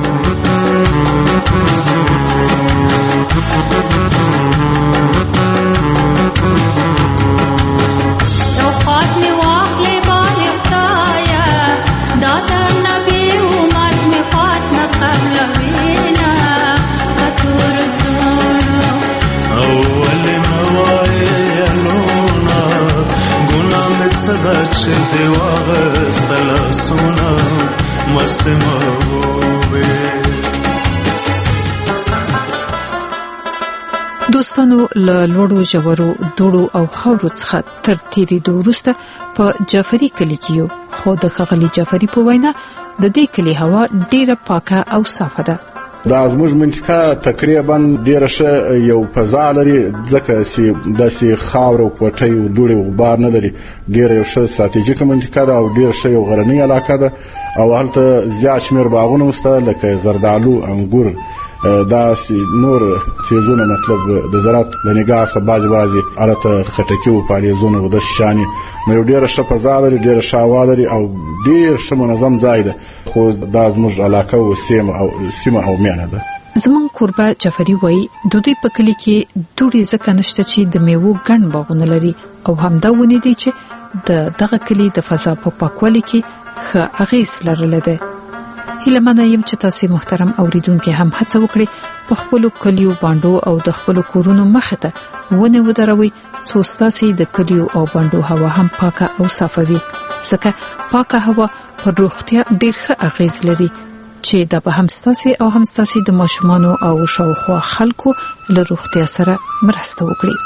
دوستانو له لوړو ژورو دوړو او خاورو څخه تر تیریدو وروسته په جعفری کلی کې خو د خغلی جعفری په وینا د دې کلی هوا ډیره پاکه او صافه ده. دا زموږ منطقه تقریبا ډیره ښه یو فضا لري ځکه چې داسې خاور او کوټې او دوړې او غبار نه لري ډیره یو ښه ستراتیژیکه منطقه ده او ډیره ښه یو غرنۍ علاقه ده او هلته زیات شمېر باغونه شته لکه زردالو انګور دا نور چیزونه مطلب د زراعت د نگاه څخه بعضي البته خټکی او پالیزونه او د شانی نو ډیره ښه فضا لري ډیره ښه هوا لري او ډیر ښه منظم ځای ده خو دا زموږ علاقه او سیمه او میانه ده. زمون قربا جعفری وای د دې په کلی کې دوړي ځکه نشته چې د میوو ګڼ باغونه لري او همدا ونی دي چې دغه کلی د فضا په پاکوالي کې ښه اغیز لرل ده. هیله منه یم چې تاسو محترم اوریدونکو هم هڅه وکړئ په خپل کلیو باندې او د خپل کورونو مخه ته ونه ودروي څو تاسو د کلیو او باندې هوا هم پاکه او صافه وي ځکه پاکه هوا پر روغتیا ډیر ښه اغیز لري چې د به هم تاسو د ماشومانو او شاوخوا خلکو له روغتیا سره مرسته وکړي.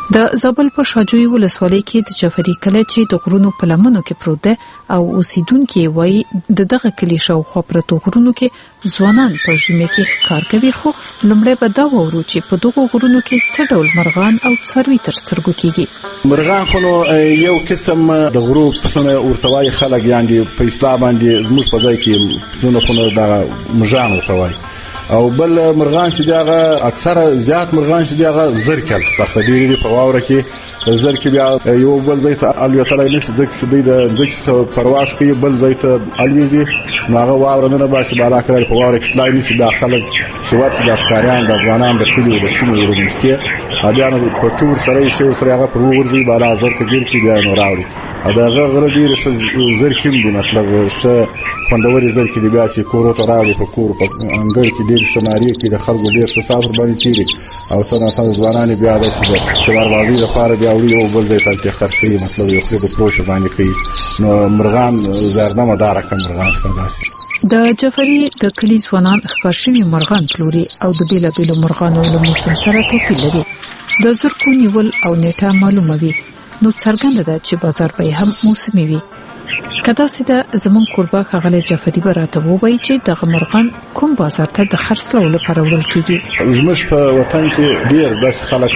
د زابل په شاجوی ولسوالۍ کې د جعفری کلی چې د غرونو په لمنو کې پروت دی او اوسیدونکو وایي د دغه کلی شاوخوا پرتو غرونو کې ځوانان په ژمي کې کار کوي، خو لومړی به دا وورو چې په دغه غرونو کې څه ډول مرغان او څاروي تر سترګو کېږي. مرغان خو یو قسم د غرو پسونه ورتوای خلک یاندي په اسلام باندې زموږ په ځای کې پسونه خو د مجان ورتوای او بل مرغان چې دغه اکثره زیات مرغان چې دغه زرکل څخه ډیری په واوره کې زرکل بیا یو بل ځای ته الوتلای نشي ځکه د ځکه پرواز کوي بل ځای ته الوزي نو هغه واوره نه باسي بالا کړل په واوره کې تلای نشي د خلک چې ورته د ښکاریان د ځوانان د کلیو د سیمو ورنځ بیا نو په ټول سره یې سره هغه پر ورځي بالا زرکل ګیر کې بیا نو راوړي دا غره ډیر زرکل دي مطلب څه خوندوري زرکل دی بیا چې کورو ته راوړي په کور په انګړ کې ډیر شماري کې د خلکو ډیر صفر باندې تیری او څنګه ځوانان بیا د څواربازي لپاره بیا وړي او بل ځای ته خرڅي مطلب یو څه د پروش باندې کوي نو مرغان زرده مدار کم مرغان څنګه د جعفری د کلی ځوانان ښکار شوي مرغان پلوري او د بیلابیلو مرغانو له موسم سره توپیر لري. د زرکو نیول او نیټه معلومه وي نو څرګنده ده چې بازار به هم موسمي وي. کدا سیده زمون قربا خغله جعفری براته وایي چې د مرغان کوم بازار ته د خرڅلاو لپاره وړل کیږي. زموږ په وطن کې ډیر د خلک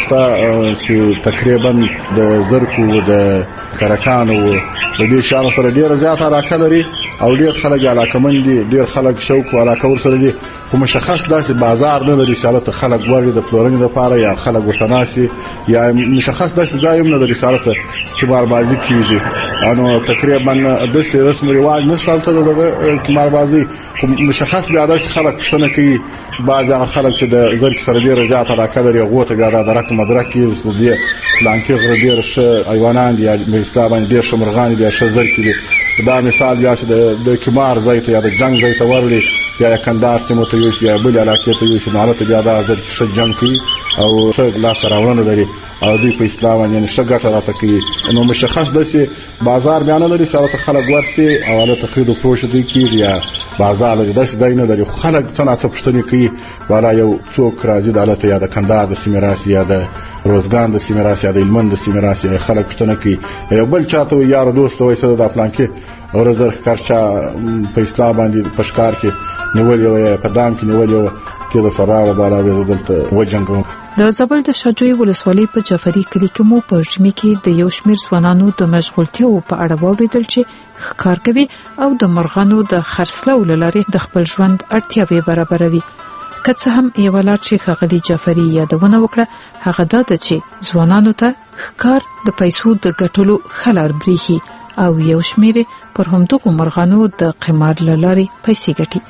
چې تقریبا د زرکو د کرکانو د دې شانو سره ډیر زیات علاقه لري او ډیر خلک علاقمند دي، ډیر خلک شوق او علاقه ورسره دي، خو مشخص داسې بازار نه لري چې خلک ورغلي د پلورنې لپاره یا خلک ورتناسي یا مشخص داسې ځای نه لري چې کماربازي کیږي. انو تقریبا د رسم رواج نشته د کماربازي، خو مشخص بیا د خلک څنګه کوي بعض خلک چې د زرک سره ډیر زیات علاقه لري غوته بیا د رقم مدرک کیږي دي لانکي غره ډیر ش ایوانان دي د اسلام ډیر شمرغان دي ش زرک دي. دا مثال بیا چې د کمار ځای ته یا د جنگ ځای ته ورلي یا کندهار سیمه ته یو یا بل علاقه ته یو چې نالته بیا د زرک ش جنگ کوي او ش لا راوړنه لري او دوی په اسلام باندې شګه راته کوي. نو مشخص داسې بازار بیان لري چې خلک ورسي او له تخریب پروش دی کیږي یا بازار لري داسې دای نه لري. خلک څنګه څه پښتني کوي والا یو څوک راځي د حالت یا د کندهار د سیمه راسي یا د روزګان د سیمه راسي یا د هلمند د سیمه راسي خلک پښتنه کوي یو بل چاته یار دوست وایي چې د پلان کې او زر خرچا په اسلام باندې پښکار کې نیول یو په دام کې نیول یو کې د سراله بالا دلته وجنګو. د زابل د شاجوی ولسوالۍ په جعفری کلی کې مو په ژمي کې د یو شمیر ځوانانو د مشغولتیو په اړه واوریدل چې ښکار کوي او د مرغانو د خرڅلاو لارې د خپل ژوند اړتیاوې برابروي. که څه هم یو لار چې خغلی جعفری یادونه وکړه هغه دا ده چې ځوانانو ته ښکار د پیسو د ګټلو خلار بریخي او یو شمیر پر همدغه مرغانو د قمار لارې پیسې ګټي.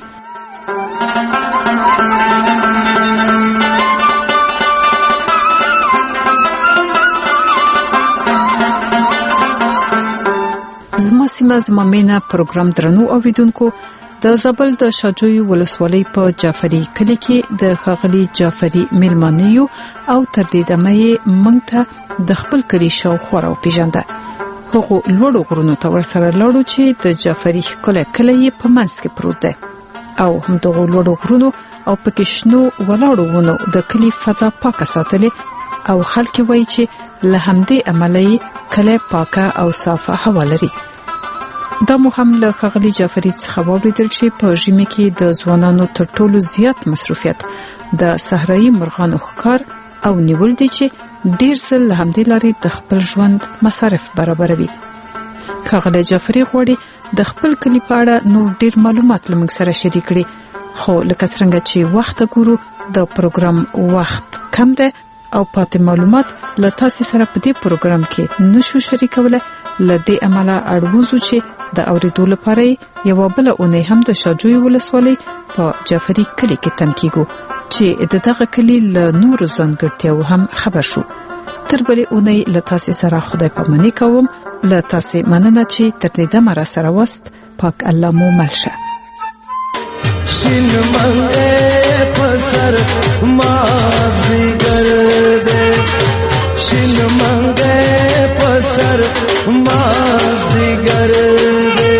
زما سیمه زما مینا پروګرام درنو اوریدونکو د زابل د شاجوی ولسوالۍ په جعفری کلی کې د خغلی جعفری ملمانیو او تر دې دمه مونږ ته د خپل کلی شاو خورو پیژنده. هغه لوړو غرونو ته ورسره لاړو چې د جعفری کلی په منځ کې پروت دی او هم دغه لوړو غرونو او پکې شنو ولاړو ونو د کلی فضا پاکه ساتلې او خلک وایي چې له همدې عملي کلی پاکه او صافه هوا لري. دا مو هم له خغلی جعفری څخه واوریدل چې په ژمي کې د ځوانانو تر ټولو زیات مصروفیت د صحرایي مرغانو ښکار او نیول دي چې ډیر ځل له همدې لارې د خپل ژوند مصارف برابروي. خغلی جعفری غواړي د خپل کلی په اړه نور ډیر معلومات لمږ سره شریک کړي، خو لکه څنګه چې وخت ګورو د پروګرام وخت کم ده او پاتې معلومات له تاسو سره په دې پروګرام کې نشو شریکوله. لدې عمله اړوزو چې د اوریدو لپاره یو بل اونۍ هم د شاجوی ولسوالۍ په جعفری کلی کې تم کیږو چې دغه کلی له نورو ځانګړتیاو هم خبر شو. تر بلې اونۍ له تاسو سره خدای پاماني کوم. له تاسو مننه چې تر دې دمه را سره وست. پاک الله مو ملشه. شین منګه پسر مازی ګرځي شین منګه پسر مازی ګرځي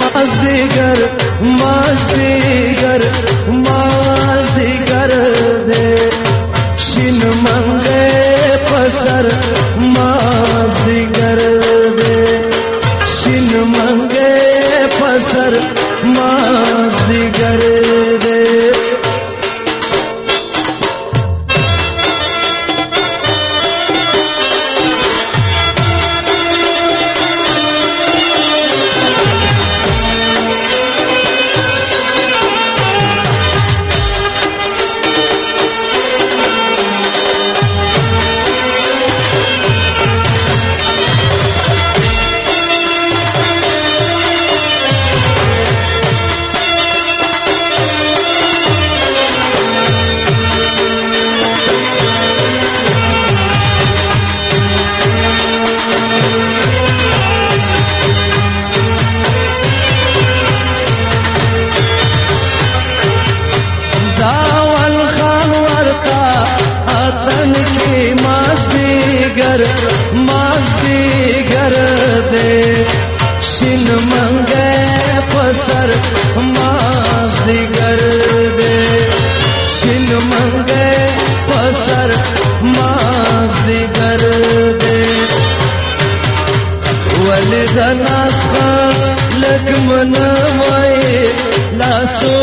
مازی ګر مازی ګر مازی ګر बर